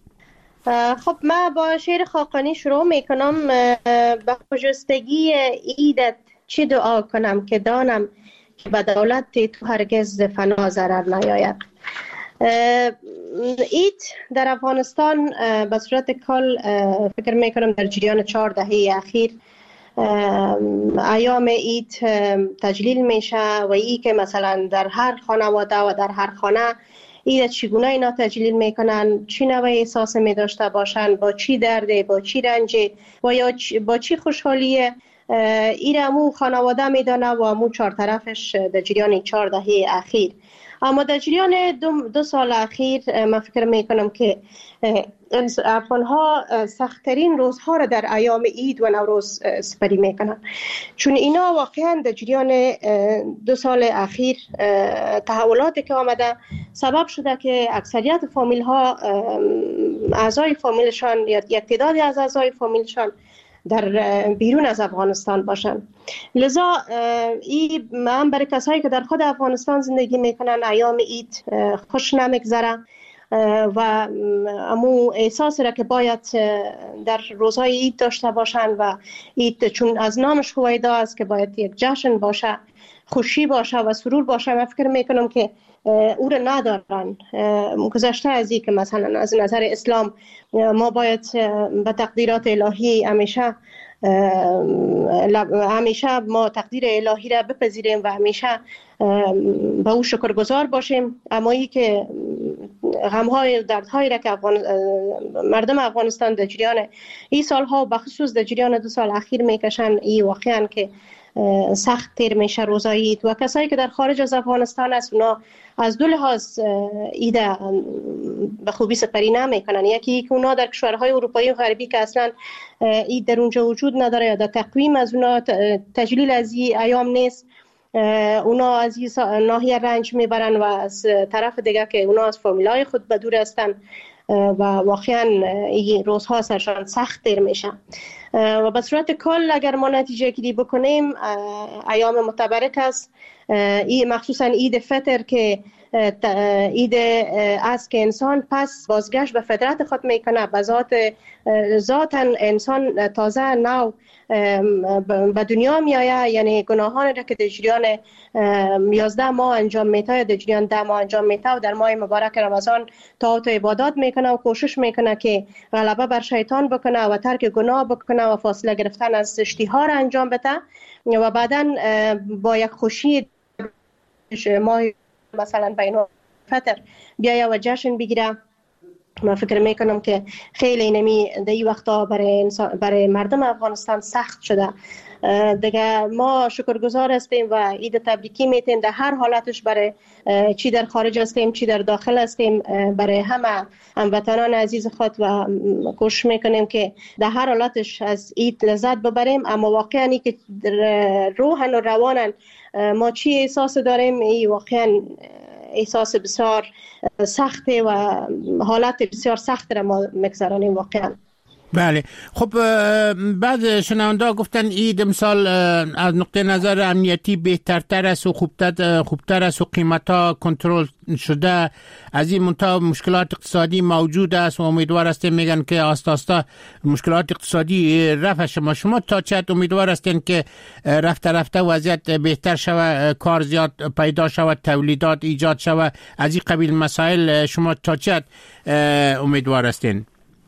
خب من با شعر خاقانی شروع میکنم. به خجستگی عیدت چی دعا کنم که دانم که به دولت تو هرگز فنا ضرر نیاید. عید در افغانستان به صورت کل فکر میکنم در جریان چهار دهه اخیر ایام عید تجلیل میشه و ای که مثلا در هر خانواده و در هر خانه عید چگونه اینا تجلیل میکنن، چی نوع احساس میداشته باشن، با چی درده، با چی رنجه و یا با چی خوشحالیه. این امو خانواده میدانه و امو چهار طرفش در جریان چهار دهه اخیر. اما در جریان دو, دو سال اخیر من فکر میکنم که افغان ها سخت‌ترین روزها را در ایام عید و نوروز سپری میکنن، چون اینا واقعا در جریان دو سال اخیر تحولاتی که آمده سبب شده که اکثریت فامیل ها اعضای فامیلشان یا یک تعدادی از اعضای فامیلشان در بیرون از افغانستان باشن. لذا این هم برای کسایی که در خود افغانستان زندگی میکنن ایام عید خوش نمیگذره و امو احساس را که باید در روزهای عید داشته باشن و عید چون از نامش هویدا است که باید یک جشن باشه، خوشی باشه و سرور باشه، من فکر میکنم که او را ندارن. گذشته از این که مثلا از نظر اسلام ما باید به تقدیرات الهی همیشه همیشه ما تقدیر الهی را بپذیریم و همیشه به او شکرگزار باشیم. اما ای که غم‌های و دردهایی را که افغان... مردم افغانستان در جریان این سالها و بخصوص در جریان دو سال اخیر میکشن، این واقعا که سخت تیر میشه روزای عید. و کسایی که در خارج از افغانستان است اونا از دو لحاظ عید به خوبی سپری نمیکنن. یکی که اونا در کشورهای اروپایی و غربی که اصلا عید در اونجا وجود نداره یا در تقویم از اونا تجلیل از این ایام نیست، اونا از این ناحیه رنج میبرن و از طرف دیگه که اونا از فامیلای خود به دور هستن و واقعا این روزها سرشان سخت تیر میشه. و به صورت کل اگر ما نتیجه گیری بکنیم ایام متبرک است، این مخصوصا عید فطر که عید است که انسان پس بازگشت به فطرت خود میکنه، به ذات ذاتا انسان تازه نو به دنیا می آید، یعنی گناهانی را که در جریان یازده ماه انجام میته، در جریان ده ماه انجام میته و در ماه مبارک رمضان طاعت و عبادات میکنه و کوشش میکنه که غلبه بر شیطان بکنه و ترک گناه بکنه و فاصله گرفتن از اشتها را انجام بده و بعدا با یک خوشی ماه مثلا بین فطر بیاید و جشن بگیره. من فکر میکنم که خیلی اینمی در این وقتا برای, برای مردم افغانستان سخت شده دیگه. ما شکرگزار هستیم و عید تبریکی میتیم در هر حالتش، برای چی در خارج هستیم چی در داخل هستیم، برای همه هموطنان عزیز خود و کوشش میکنیم که در هر حالتش از عید لذت ببریم. اما واقعا ای که روحن و روانن ما چی احساس داریم، این واقعا احساس بسیار سخته و حالت بسیار سخت را ما مگذرانیم واقعا. بله. خب بعض شنونده گفتن عید امسال از نقطه نظر امنیتی بهترتر است و خوبتر خوبتر است و قیمتا کنترل شده، از این منتها مشکلات اقتصادی موجود است و امیدوار هستیم میگن که آستا آستا مشکلات اقتصادی رفع شما شما تا چه امیدوار هستین که رفته رفته وضعیت بهتر شود، کار زیاد پیدا شود، تولیدات ایجاد شود، از این قبیل مسائل شما تا چه امیدوار هستین؟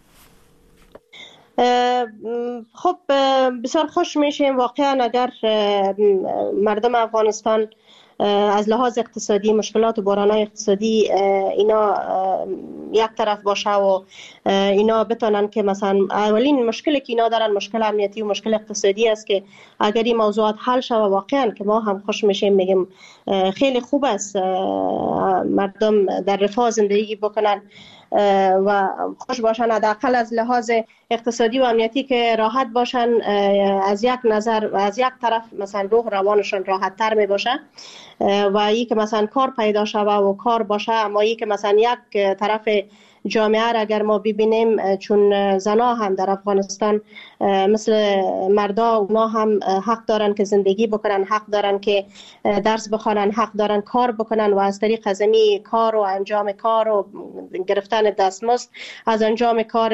خب بسیار خوش میشیم واقعا اگر مردم افغانستان از لحاظ اقتصادی مشکلات و بحران‌های اقتصادی اینا یک طرف باشه و اینا بتونن که مثلا اولین مشکلی که اینا دارن مشکل امنیتی و مشکل اقتصادی است که اگر این موضوعات حل شود واقعا که ما هم خوش میشیم، میگیم خیلی خوب است مردم در رفاه زندگی بکنن و خوش باشن، حداقل از لحاظ اقتصادی و امنیتی که راحت باشن، از یک نظر و از یک طرف مثلا روح روانشون راحت تر می باشه و ای که مثلا کار پیدا شوه و کار باشه. اما ای که مثلا یک طرف جامعه را اگر ما ببینیم، چون زنا هم در افغانستان مثل مردا اونا هم حق دارن که زندگی بکنن، حق دارن که درس بخوانن، حق دارن کار بکنن و از طریق ازمی کار و انجام کار و گرفتن دستمزد از انجام کار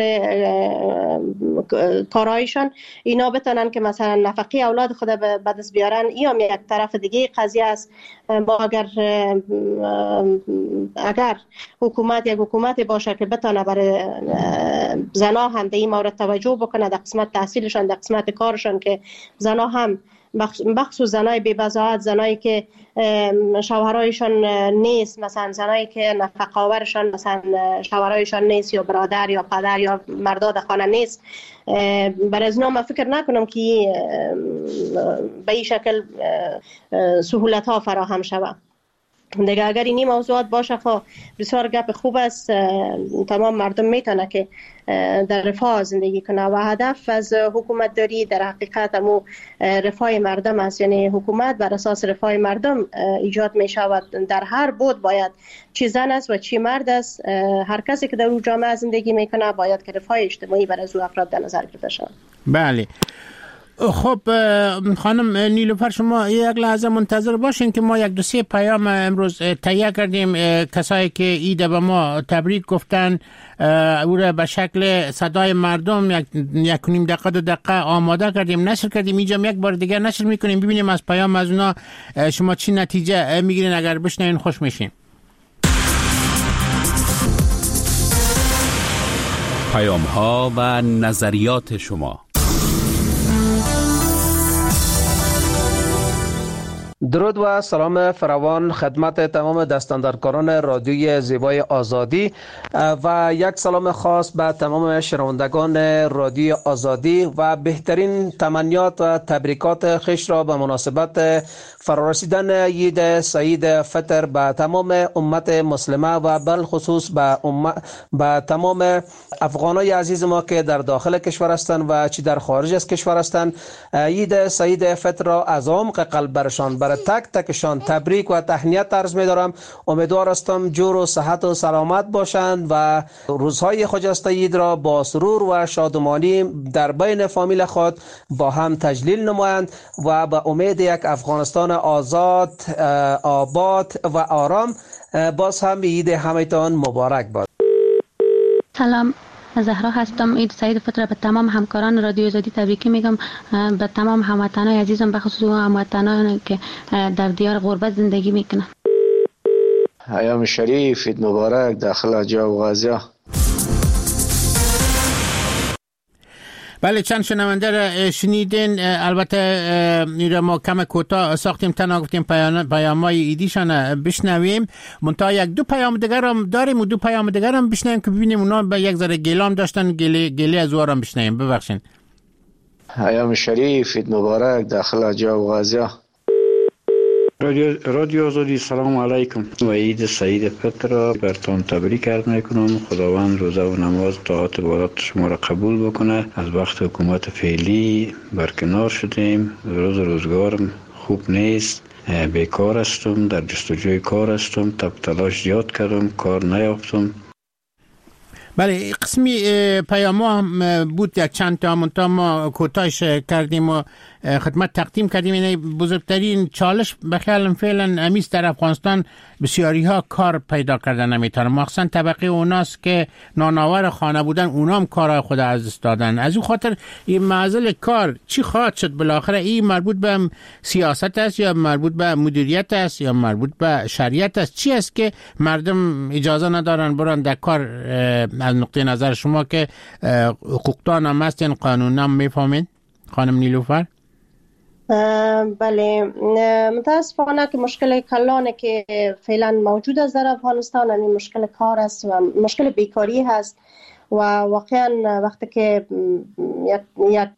کارهایشان اینا بتونن که مثلا نفقه اولاد خود به دست بیارن. این هم یک طرف دیگه قضیه است. ما اگر اگر حکومت یک حکومت باشه که بتونه برای زنا هم به این مورد توجه بکنه، در قسمت تحصیلشان، در قسمت کارشان، که زنا هم بخصوص زنای بی بضاعت، زنایی که شوهرایشان نیست، مثلا زنایی که نفقه آورشان مثلا شوهرایشان نیست یا برادر یا پدر یا مردا در خانه نیست، برای از ما فکر نکنم که به این شکل سهولت ها فراهم شود. دیگه اگر اینی موضوعات باشه خب بسیار گپ خوب است، تمام مردم میتونه که در رفاه زندگی کنه و هدف از حکومت داری در حقیقت همو رفاه مردم است. یعنی حکومت بر اساس رفاه مردم ایجاد می شود. در هر بود باید چی زن است و چی مرد است، هر کسی که در اون جامعه زندگی میکنه باید که رفاه اجتماعی بر از او افراد در نظر گرفته شود. بله. خب خانم نیلوفر، شما یک لحظه منتظر باشین که ما یک دو سه پیام امروز تهیه کردیم. کسایی که عید به ما تبریک گفتن او را به شکل صدای مردم یک یک نیم دقیقه دو دقیقه آماده کردیم، نشر کردیم. اینجا یک بار دیگه نشر میکنیم، ببینیم از پیام از اونا شما چی نتیجه میگیرین. اگر بشنوین خوش میشیم. پیام ها و نظریات شما. درود و سلام فراوان خدمت تمام دستاندرکاران رادیوی زیبای آزادی و یک سلام خاص به تمام شنوندگان رادیو آزادی و بهترین تمنیات و تبریکات خوش را به مناسبت فرارسیدن عید سعید فطر به تمام امت مسلمه و بالخصوص به به تمام افغانای عزیز ما که در داخل کشور هستند و چی در خارج از کشور هستند. عید سعید فطر را از عمق قلب برشان به برای تک تکشان تبریک و تهنیت عرض می دارم. امیدوار هستم جور و صحت و سلامت باشند و روزهای خجسته عید را با سرور و شادمانی در بین فامیل خود با هم تجلیل نمایند و به امید یک افغانستان آزاد، آباد و آرام باز هم عید همتان مبارک باد. سلام، زهرا هستم. عید سعید فطر به تمام همکاران رادیو آزادی تبریک میگم، به تمام هموطنان عزیزم، به خصوص هموطنان که در دیار غربت زندگی میکنن. ایام شریف، عید مبارک داخل جا و غازیه. بله، چند شنونده را شنیدین. البته این را ما کم کوتاه ساختیم، تنها گفتیم پیام‌های ایدیشان بشنویم. منتها یک دو پیام دیگر هم داریم و دو پیام دیگر هم بشنویم که ببینیم اونا به یک ذره گلام داشتن، گله گله از اونا هم بشنویم. ببخشید. ایام شریف، عید مبارک داخل جا و غازیه. رادیو رادیو آزادی، سلام علیکم و عید سعید فطر برتون تبریک عرض میکنم. خداوند روزه و نماز طاعت عبادت شما را قبول بکنه. از وقت حکومت فعلی برکنار شدیم، روز روزگارم خوب نیست، بیکار هستم، در جستجوی کار هستم، تب تلاش زیاد کردم، کار نیافتم. بله، قسمی پیام هم بود یک چند تا، منتها ما کوتاهش کردیم و خدمت تقدیم کردیم. اینه بزرگترین چالش بخیالم فعلا امیست در افغانستان بسیاری ها کار پیدا کردن نمیتونن، مخصوصا طبقه اوناست که نانآور خانه بودن، اونا هم کارهای خود از دست دادن. از اون خاطر این معضل کار چی خواهد شد بالاخره؟ این مربوط به سیاست است یا مربوط به مدیریت است یا مربوط به شریعت است؟ چی است که مردم اجازه ندارن برن در کار؟ از نقطه نظر شما که حقوقدان هم هستین، قانون هم میفهمین خانم نیلوفر؟ بله، متاسفانه که مشکل کلانه که فعلا موجود است در افغانستان، یعنی مشکل کار است و مشکل بیکاری هست و واقعا وقتی که یک, یک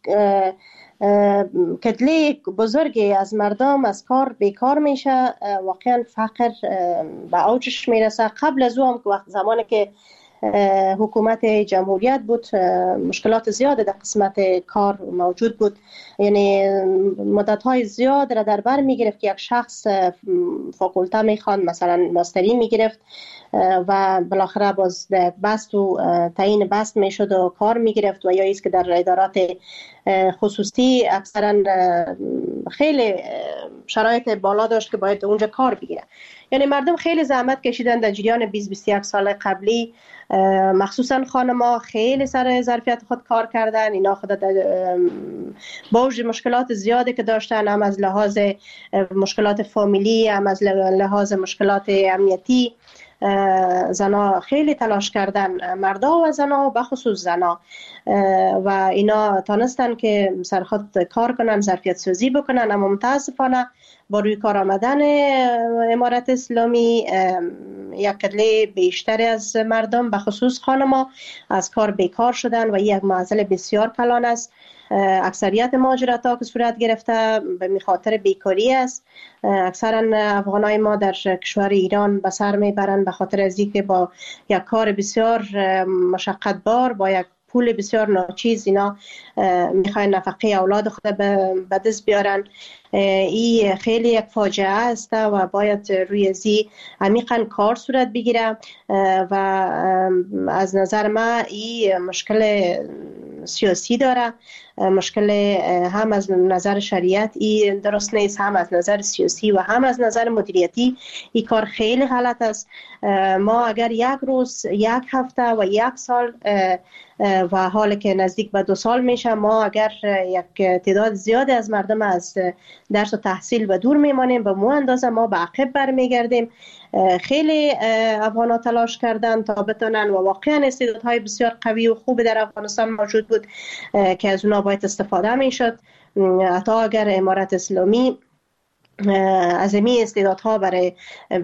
کتله بزرگی از مردم از کار بیکار میشه، واقعا فقر به اوجش میرسه. قبل از اون که وقت زمانی که حکومت جمهوریت بود مشکلات زیاد در قسمت کار موجود بود، یعنی مدت‌های زیاد را در بر می‌گرفت که یک شخص فاکولته می‌خواند، مثلا ماستری می‌گرفت و بالاخره باز بست و تعیین بست میشد و کار می‌گرفت، و یا ایست که در ادارات خصوصی اکثرا خیلی شرایط بالا داشت که باید اونجا کار بگیره. یعنی مردم خیلی زحمت کشیدن در جریان بیست بیست و یک سال قبلی، مخصوصا خانم‌ها خیلی سر ظرفیت خود کار کردن. اینا خود در باوج مشکلات زیادی که داشتن، هم از لحاظ مشکلات فامیلی، هم از لحاظ مشکلات امنیتی، زنا خیلی تلاش کردن، مردا و زنا، بخصوص زنا، و اینا تانستن که سر خود کار کنن، ظرفیت سازی بکنن. اما متاسفانه با روی کار آمدن امارت اسلامی یک کتله بیشتری از مردم بخصوص خانم‌ها از کار بیکار شدن و یک معضل بسیار کلان است. اکثریت مهاجرت‌ها که صورت گرفته به خاطر بیکاری است. اکثرا افغانای ما در کشور ایران به سر میبرند به خاطر از اینکه با یک کار بسیار مشقت بار، با یک پول بسیار ناچیز اینا میخواین نفقه اولاد خود به دست بیارن. این خیلی یک فاجعه است و باید روی زی عمیقاً کار صورت بگیره و از نظر من این مشکل سیاسی داره، مشکل هم از نظر شریعت این درست نیست، هم از نظر سیاسی و هم از نظر مدیریتی این کار خیلی غلط است. ما اگر یک روز، یک هفته و یک سال و حال که نزدیک به دو سال میشه، ما اگر یک تعداد زیادی از مردم از درس و تحصیل و دور میمانیم، به مو اندازه ما به عقب برمیگردیم. خیلی افغانا تلاش کردن تا بتونن و واقعا استعدادهای بسیار قوی و خوب در افغانستان موجود بود که از اونا باید استفاده میشد. حتی اگر امارت اسلامی از این استعدادها برای پیش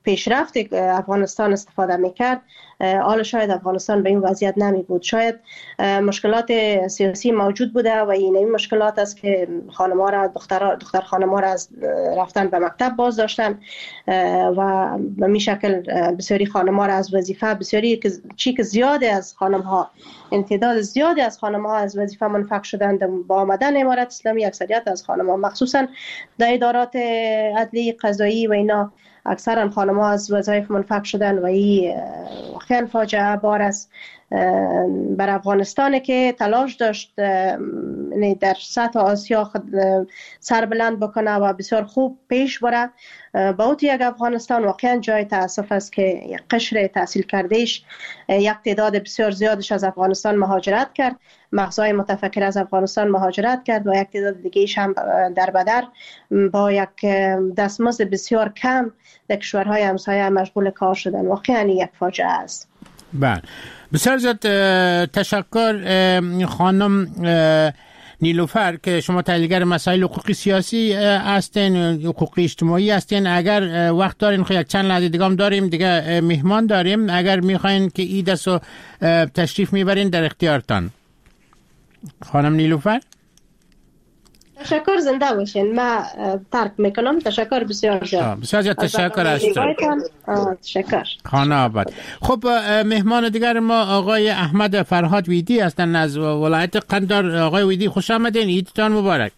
پیشرفت افغانستان استفاده میکرد، حالا شاید افغانستان به این وضعیت نمی بود. شاید مشکلات سیاسی موجود بوده و این این مشکلات است که خانم‌ها را دختر دختر خانم‌ها را از رفتن به مکتب باز داشتن و به می شکل بسیاری خانم‌ها را از وظیفه، بسیاری چی که زیاد از خانم‌ها، تعداد زیادی از خانم‌ها از وظیفه منفک شدند. با آمدن امارت اسلامی اکثریت از خانم‌ها مخصوصا در ادارات عدلی قضایی و اینا اکثرا خانم‌ها از وظایف منفک شدن و این واقعا فاجعه بار است بر افغانستان که تلاش داشت در سطح آسیا خود سر بلند بکنه و بسیار خوب پیش بره. با اوت یک افغانستان واقعا جای تاسف است که یک قشر تحصیل کردهش یک تعداد بسیار زیادش از افغانستان مهاجرت کرد، مغزای متفکر از افغانستان مهاجرت کرد و یک تعداد دیگه‌اش هم در بدر با یک دستمزد بسیار کم در کشورهای همسایه مشغول کار شدن. واقعا یک فاجعه است. بله، بسیار زیاد تشکر خانم نیلوفر که شما تحلیلگر مسائل حقوقی سیاسی هستین، حقوقی اجتماعی هستین. اگر وقت دارین خب یک چند لحظه دیگه هم داریم، دیگه مهمان داریم. اگر میخواین که این دستو تشریف میبرین در اختیارتان. خانم نیلوفر تشکر، زنده باشین. ما ترک میکنم. تشکر بسیار زیاد. بسیار زیاد تشکر از تشکر. خانه آباد. خب مهمان دیگر ما آقای احمد فرهاد ویدی هستند از ولایت قندهار. آقای ویدی خوش آمدین، عیدتان مبارک.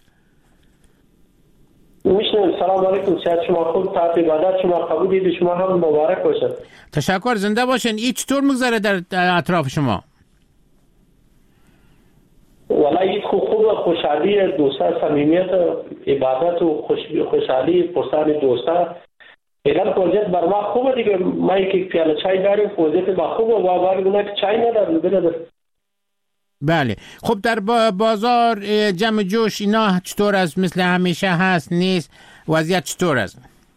میشنم. سلام علیکم، صحت شما خوب، طاعت عبادت شما قبول، عید شما هم مبارک باشه. تشکر، زنده باشین. عید چطور میگذره در اطراف شما؟ والله عید خوب خوب، خوشحالی دوستا، صمیمیت، عبادت و خوش خوشحالی پرسان دوستا. اینا وضعیت بر ما خوبه دیگه. ما یک پیاله چای داریم، وضعیت ما خوبه و بارگونه که چای نداریم بده. بله. خب در بازار جمع جوش اینا چطور است؟ مثل همیشه هست نیست؟ وضعیت چطور است؟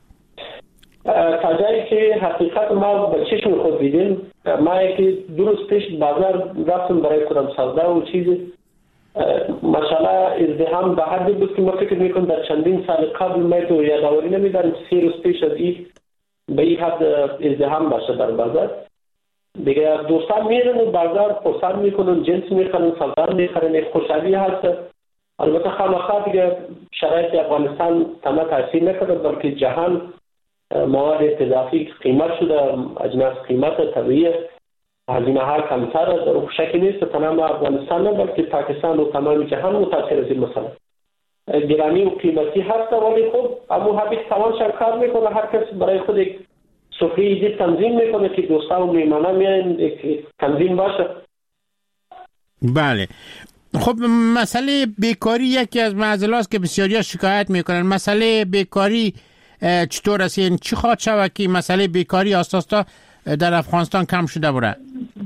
تا جایی که حقیقت ما به چشم خود دیدیم، ما یکی دو روز پیش بازار رفتم برای کدام سودا و چیزی، ماشاءالله ازدحام به حدی بود که ما فکر میکنم در چندین سال قبل ما تو یادآوری نمیداریم سه روز پیش از این به این حد ازدحام باشه در بازار. دیگه دوستان میرن و بازار پرسان میکنن، جنس میخرن، سودا میخرن، خوشحالی هست. البته خامخا دیگه شرایط افغانستان تمام تاثیر نکرده، بلکه جهان مواد اضافی قیمت شده، اجناس قیمت طبیعی، هزینه ها کمتر، در شکی نیست تنها افغانستان نه بلکه پاکستان و تمام جهان متاثر از این مسئله. گرانی و قیمتی هست ولی خب اما حبیب تمام کار میکنه، هر کس برای خود یک سفره عیدی تنظیم میکنه که دوستا و میهمانا میان تنظیم باشه. بله. خب مسئله بیکاری یکی از معضلات است که بسیاری شکایت میکنن. مسئله بیکاری چطور است؟ یعنی چی خواهد شود که مسئله بیکاری آستاستا در افغانستان کم شده بره؟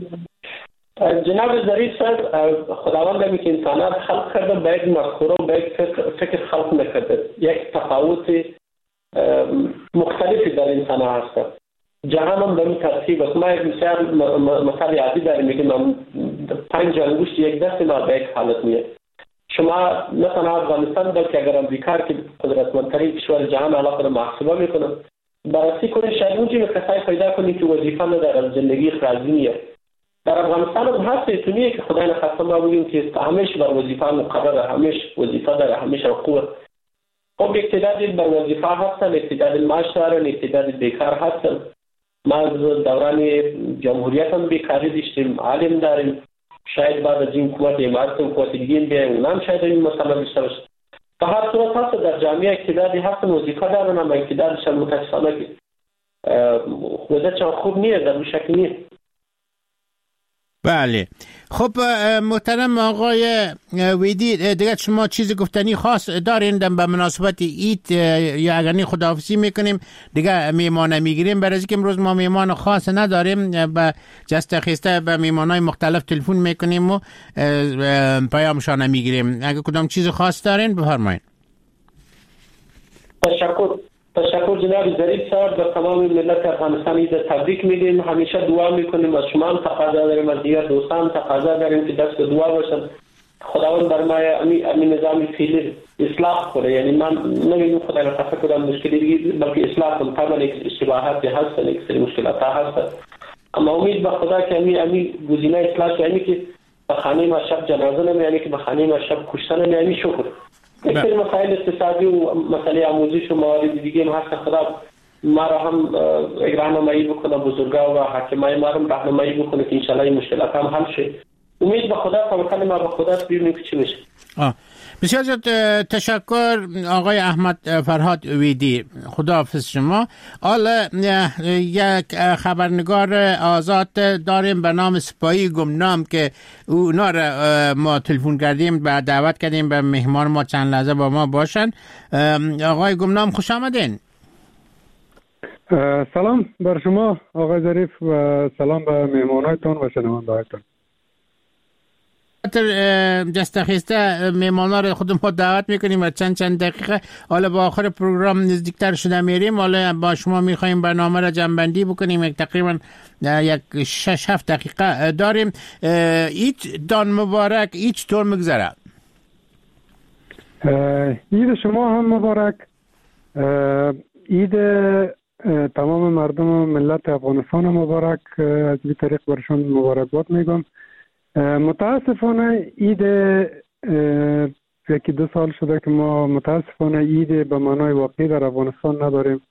جناب ظریف صاحب، خداوند همی که انسانات خلق کرده به یک مفکوره و به یک فکر, فکر خلق نکرده. یک تفاوت مختلفی در انسان هست. جهان هم به این ترتیب است. ما یک مثال مثال عادی داریم، میگیم پنج انگشت یک دست ما به یک حالت میاد. شما نه تنها افغانستان بلکه اگر امریکا که قدرتمندترین کشور جهان علاقه را محاسبه میکنه، بررسی کنید شاید اونجوری کسایی پیدا کنید که وظیفه ندارن، زندگی راضی نیست. در افغانستان هم هست ایتونیه که خدای نخواسته ما بگیم که همیشه بر وظیفه مقرره، همیشه وظیفه داره، همیشه حقوق. خب یک تعدادی بر وظیفه هستن، یک تعداد معاش دارن، یک تعداد بیکار هستن. ما از دوران جمهوریت هم بیکاری داشتیم، عالم داریم. شاید بعد از این حکومت امارت حکومت دیگه بیایم اونم شاید این مسئله داشته باشه. به هر صورت هست در جامعه اقتداری هست، وظیفه دارن، اما اقتدارشان متاسفانه که وضعیتشان خوب نیست، در اون شکل نیست. بله. خب محترم آقای ویدی، دیگه شما چیزی گفتنی خاص دارین به مناسبت عید یا اگر نی خداحافظی میکنیم دیگه میهمان میگیریم؟ برای اینکه امروز ما میهمان خاص نداریم، به جست خسته به میهمانای مختلف تلفن میکنیم و پیامشان میگیریم. اگر کدام چیز خاص دارین بفرمایید. تشکر. تشکر جناب ظریف صاحب، به تمام ملت افغانستان عید تبریک میگیم. همیشه دعا میکنیم، از شما هم تقاضا داریم، از دیگر دوستان تقاضا داریم که دست به دعا باشن خداوند بر ما امی امی نظام فعلی اصلاح کنه. یعنی من نمیگم خدای را خفه کنم مشکلی دیگه، بلکه اصلاح کنم. طبعا یک اشتباهات هست، یک سری مشکلات هست، اما امید به خدا که امی امی گزینه اصلاح شه. یعنی که به خانه ما شب جنازه نمی، یعنی که به خانه ما شب کشتن نمی، یعنی شکر. یک سری مسائل اقتصادی و مسئله آموزش و موارد دیگه هم هست. خدا ما را هم راهنمایی بکنه، بزرگا و حاکمای ما را راهنمایی بکنه که ان شاء الله این مشکلات هم حل شه. امید به خدا، توکل ما به خدا، ببینیم که چی میشه. آه. بسیار زیاد تشکر آقای احمد فرهاد ویدی. خداحافظ شما. حالا یک خبرنگار آزاد داریم به نام سپاهی گمنام که اونا را ما تلفن کردیم و دعوت کردیم به مهمان ما چند لحظه با ما باشن. آقای گمنام خوش آمدین. سلام بر شما آقای ظریف و سلام به مهمانایتون و شنوندهایتون. جستخیسته میمانا رو خود ما دعوت میکنیم و چند چند دقیقه حالا با آخر پروگرام نزدیکتر شده میریم. حالا با شما میخواییم برنامه را جمع‌بندی بکنیم. یک تقریبا یک شش هفت دقیقه داریم. ایت دان مبارک، ایت طور مگذره؟ عید شما هم مبارک. عید تمام مردم ملت افغانستان مبارک. از این طریق برشان مبارکباد میگم. متاسفانه عید یکی دو سال شده که ما متاسفانه عید به معنای واقعی در افغانستان نداریم.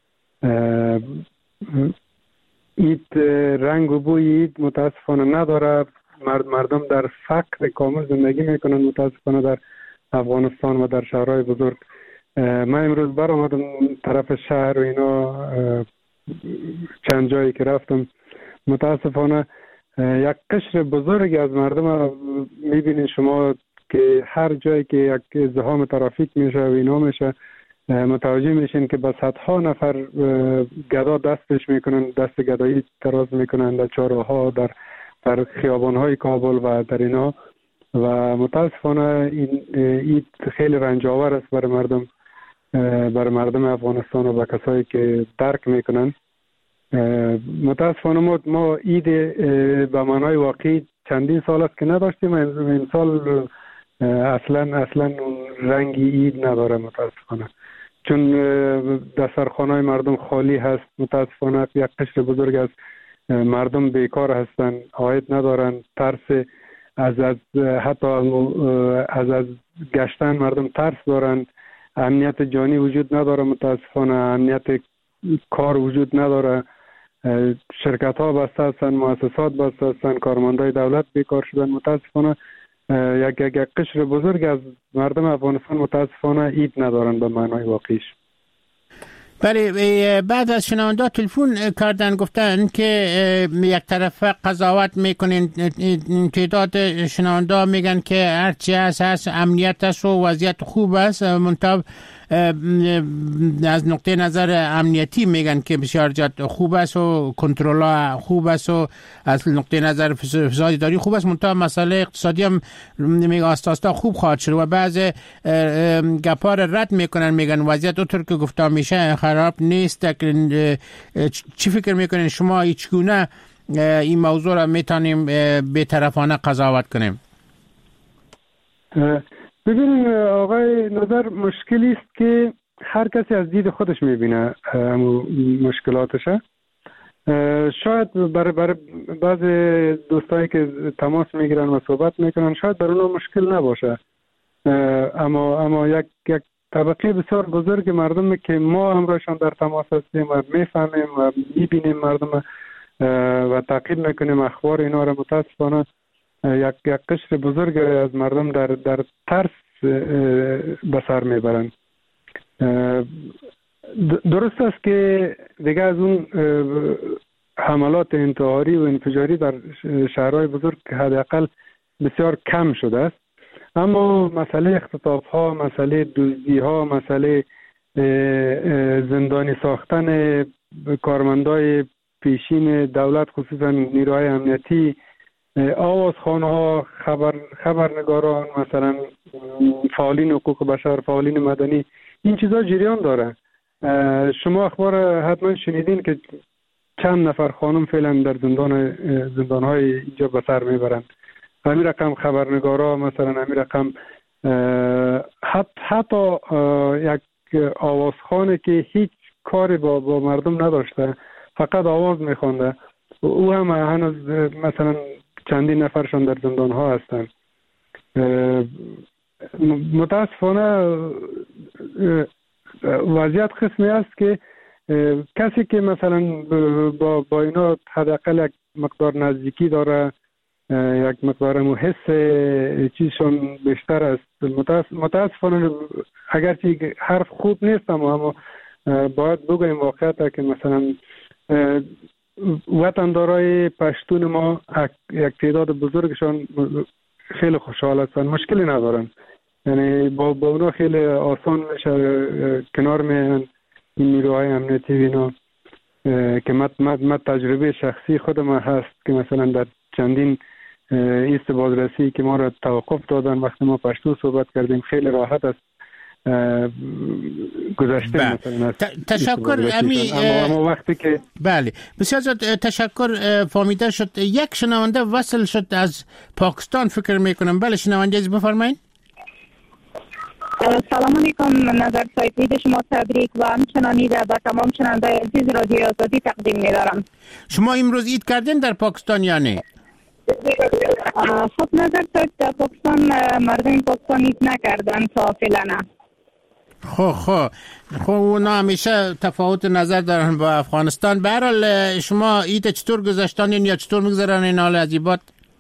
عید رنگ و بوی عید متاسفانه نداره. مرد مردم در فقر کامل زندگی میکنن متاسفانه در افغانستان و در شهرهای بزرگ. من امروز برآمدم طرف شهر و اینا، چند جایی که رفتم متاسفانه یک قشر بزرگی از مردم میبینید شما که هر جایی که یک ازدحام ترافیک میشه و اینا میشه متوجه میشین که به صدها نفر گدا دستش میکنن، دست گدایی دراز میکنن در چهارراه، در در خیابانهای کابل و در اینا. و متاسفانه این عید خیلی رنج آور است برای مردم، برای مردم افغانستان و به کسایی که درک میکنن. متاسفانه ما ما عید به معنای واقعی چندین سال است که نداشتیم. این سال اصلا اصلا رنگی عید نداره متاسفانه، چون دسترخوان‌های مردم خالی هست. متاسفانه یک قشر بزرگ از مردم بیکار هستن، عاید ندارن، ترس از از حتی از از گشتن مردم ترس دارن. امنیت جانی وجود نداره متاسفانه، امنیت کار وجود نداره. شرکت ها بسته هستن، مؤسسات بسته هستن، کارمندای دولت بیکار شدن. متاسفانه یک یک قشر بزرگ از مردم افغانستان متاسفانه عید ندارن به معنای واقعیش. بله، بعد از شنونده تلفن کردن گفتن که یک طرف قضاوت میکنین. تعداد شنونده میگن که هرچی هست هست، امنیت است و وضعیت خوب است، منتها از نقطه نظر امنیتی میگن که بسیار جد خوب است و کنترل خوب است و از نقطه نظر فساد اداری خوب است، منتها مسئله اقتصادی هم میگن آستا آستا خوب خواهد شد. و بعض گپا را رد میکنن، میگن وضعیت اونطور که گفته میشه خراب نیست. چی فکر میکنین شما؟ هیچگونه این موضوع را میتونیم بی‌طرفانه قضاوت کنیم؟ ببینید آقای نظر، مشکلی است که هر کسی از دید خودش میبینه مشکلاتشه. شاید برای برای بعض دوستایی که تماس میگیرن و صحبت میکنن شاید برای اونها مشکل نباشه، اما اما یک یک طبقه بسیار بزرگ مردم که ما همراهشان در تماس هستیم و میفهمیم و میبینیم مردم و تعقیب میکنیم اخبار اینا را، متاسفانه یک یک قشر بزرگ از مردم در در ترس به سر میبرند. درست است که دیگه از اون حملات انتحاری و انفجاری در شهرهای بزرگ حداقل بسیار کم شده است، اما مسئله اختطاف ها، مسئله دزدی ها، مسئله زندانی ساختن کارمندای پیشین دولت خصوصا نیروهای امنیتی، آوازخوانه ها، خبر خبرنگاران، مثلا فعالین حقوق بشر، فعالین مدنی، این چیزا جریان داره. شما اخبار حتما شنیدین که چند نفر خانم فعلا در زندان زندان های اینجا به سر میبرند همین رقم خبرنگارا مثلا همین رقم حتی حتی یک آوازخانه که هیچ کاری با با مردم نداشته، فقط آواز میخونده، او هم هنوز مثلا چندین نفرشان در زندان ها هستند. متاسفانه وضعیت قسمی است که کسی که مثلا با با اینا حداقل یک مقدار نزدیکی داره، یک مقدار محس چیزشون بیشتر است. متاسفانه اگرچه حرف خوب نیست اما باید بگویم واقعیت که مثلا وطندارای پشتون ما یک تعداد بزرگشان خیلی خوشحال هستن، مشکلی ندارن، یعنی با با اونا خیلی آسان میشه کنار میان این نیروهای امنیتی اینا که مت مت مت تجربه شخصی خودم هست که مثلا در چندین ایست بازرسی که ما را توقف دادن وقتی ما پشتو صحبت کردیم خیلی راحت است گذشته مثلا. تشکر امی اما, اما وقتی که بله بسیار زیاد تشکر. فهمیده شد یک شنونده وصل شد از پاکستان فکر میکنم. بله شنونده از بفرمایید. سلام علیکم، نظر سایت شما تبریک و همچنانی به تمام شنونده عزیز رادیو آزادی تقدیم می‌دارم. شما امروز عید کردین در پاکستان یا نه؟ خب نظر سایت در پاکستان مردم پاکستان عید نکردن تا فعلا. خب خب خب اونا همیشه تفاوت نظر دارن با افغانستان. به هر حال شما عید چطور گذشتانین یا چطور میگذرانین حال عجیبات؟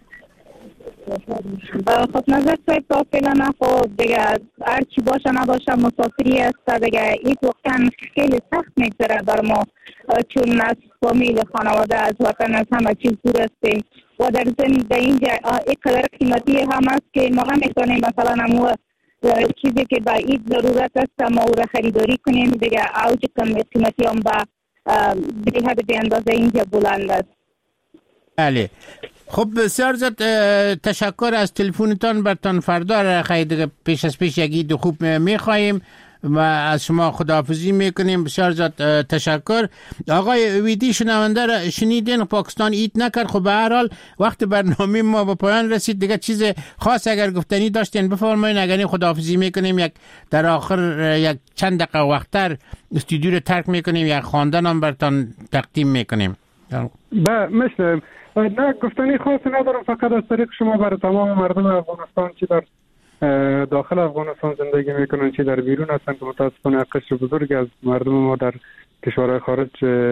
خب نظر سایت تا فعلا خب دیگه هر چی باشه نباشه مسافری است دیگه. عید واقعا خیلی سخت میگذره بر ما چون از فامیل خانواده از وطن از همه چیز دور هستیم و در ضمن در اینجا یک قدر قیمتی هم است که ما هم میتونیم مثلا همو چیزی که با عید ضرورت است ما او را خریداری کنیم دیگه. اوج قیمتی هم با به حد به اندازه اینجا بلند است. بله خب بسیار زیاد تشکر از تلفنتان. برتان فردا را خیلی پیش از پیش یک عید خوب میخواییم و از شما خداحافظی میکنیم. بسیار زیاد تشکر. آقای ویدی شنونده را شنیدین، پاکستان عید نکرد. خب به هر حال وقت برنامه ما به پایان رسید دیگه. چیز خاص اگر گفتنی داشتین بفرمایید، اگر خداحافظی میکنیم یک در آخر یک چند دقیقه وقتر استودیو رو ترک میکنیم، یک خواندن هم برتان تقدیم میکنیم. با مثل نه گفتنی خاصی ندارم، فقط از طریق شما برای تمام مردم افغانستان چی در داخل افغانستان زندگی میکنن چی در بیرون هستن که متاسفانه قشر بزرگی از مردم ما در کشورهای خارج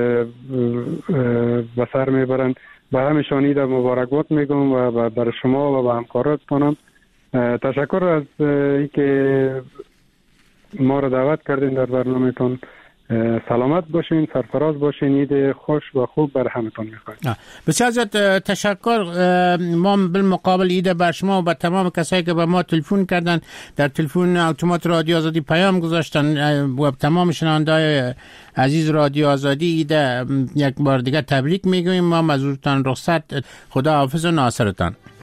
به سر میبرند. به همشان عید مبارکباد میگم و برای شما و به همکاراتونم تشکر از اینکه ما را دعوت کردین در برنامهتون. سلامت باشین، سرفراز باشین، عید خوش و خوب بر همتون میخوایم. بسیار زیاد تشکر. ما بالمقابل عید بر شما و به تمام کسایی که به ما تلفن کردن در تلفن اتومات رادیو آزادی پیام گذاشتن و تمام شنونده‌های عزیز رادیو آزادی عید یک بار دیگه تبریک میگویم. ما مزورتان رخصت. خدا حافظ و ناصرتان.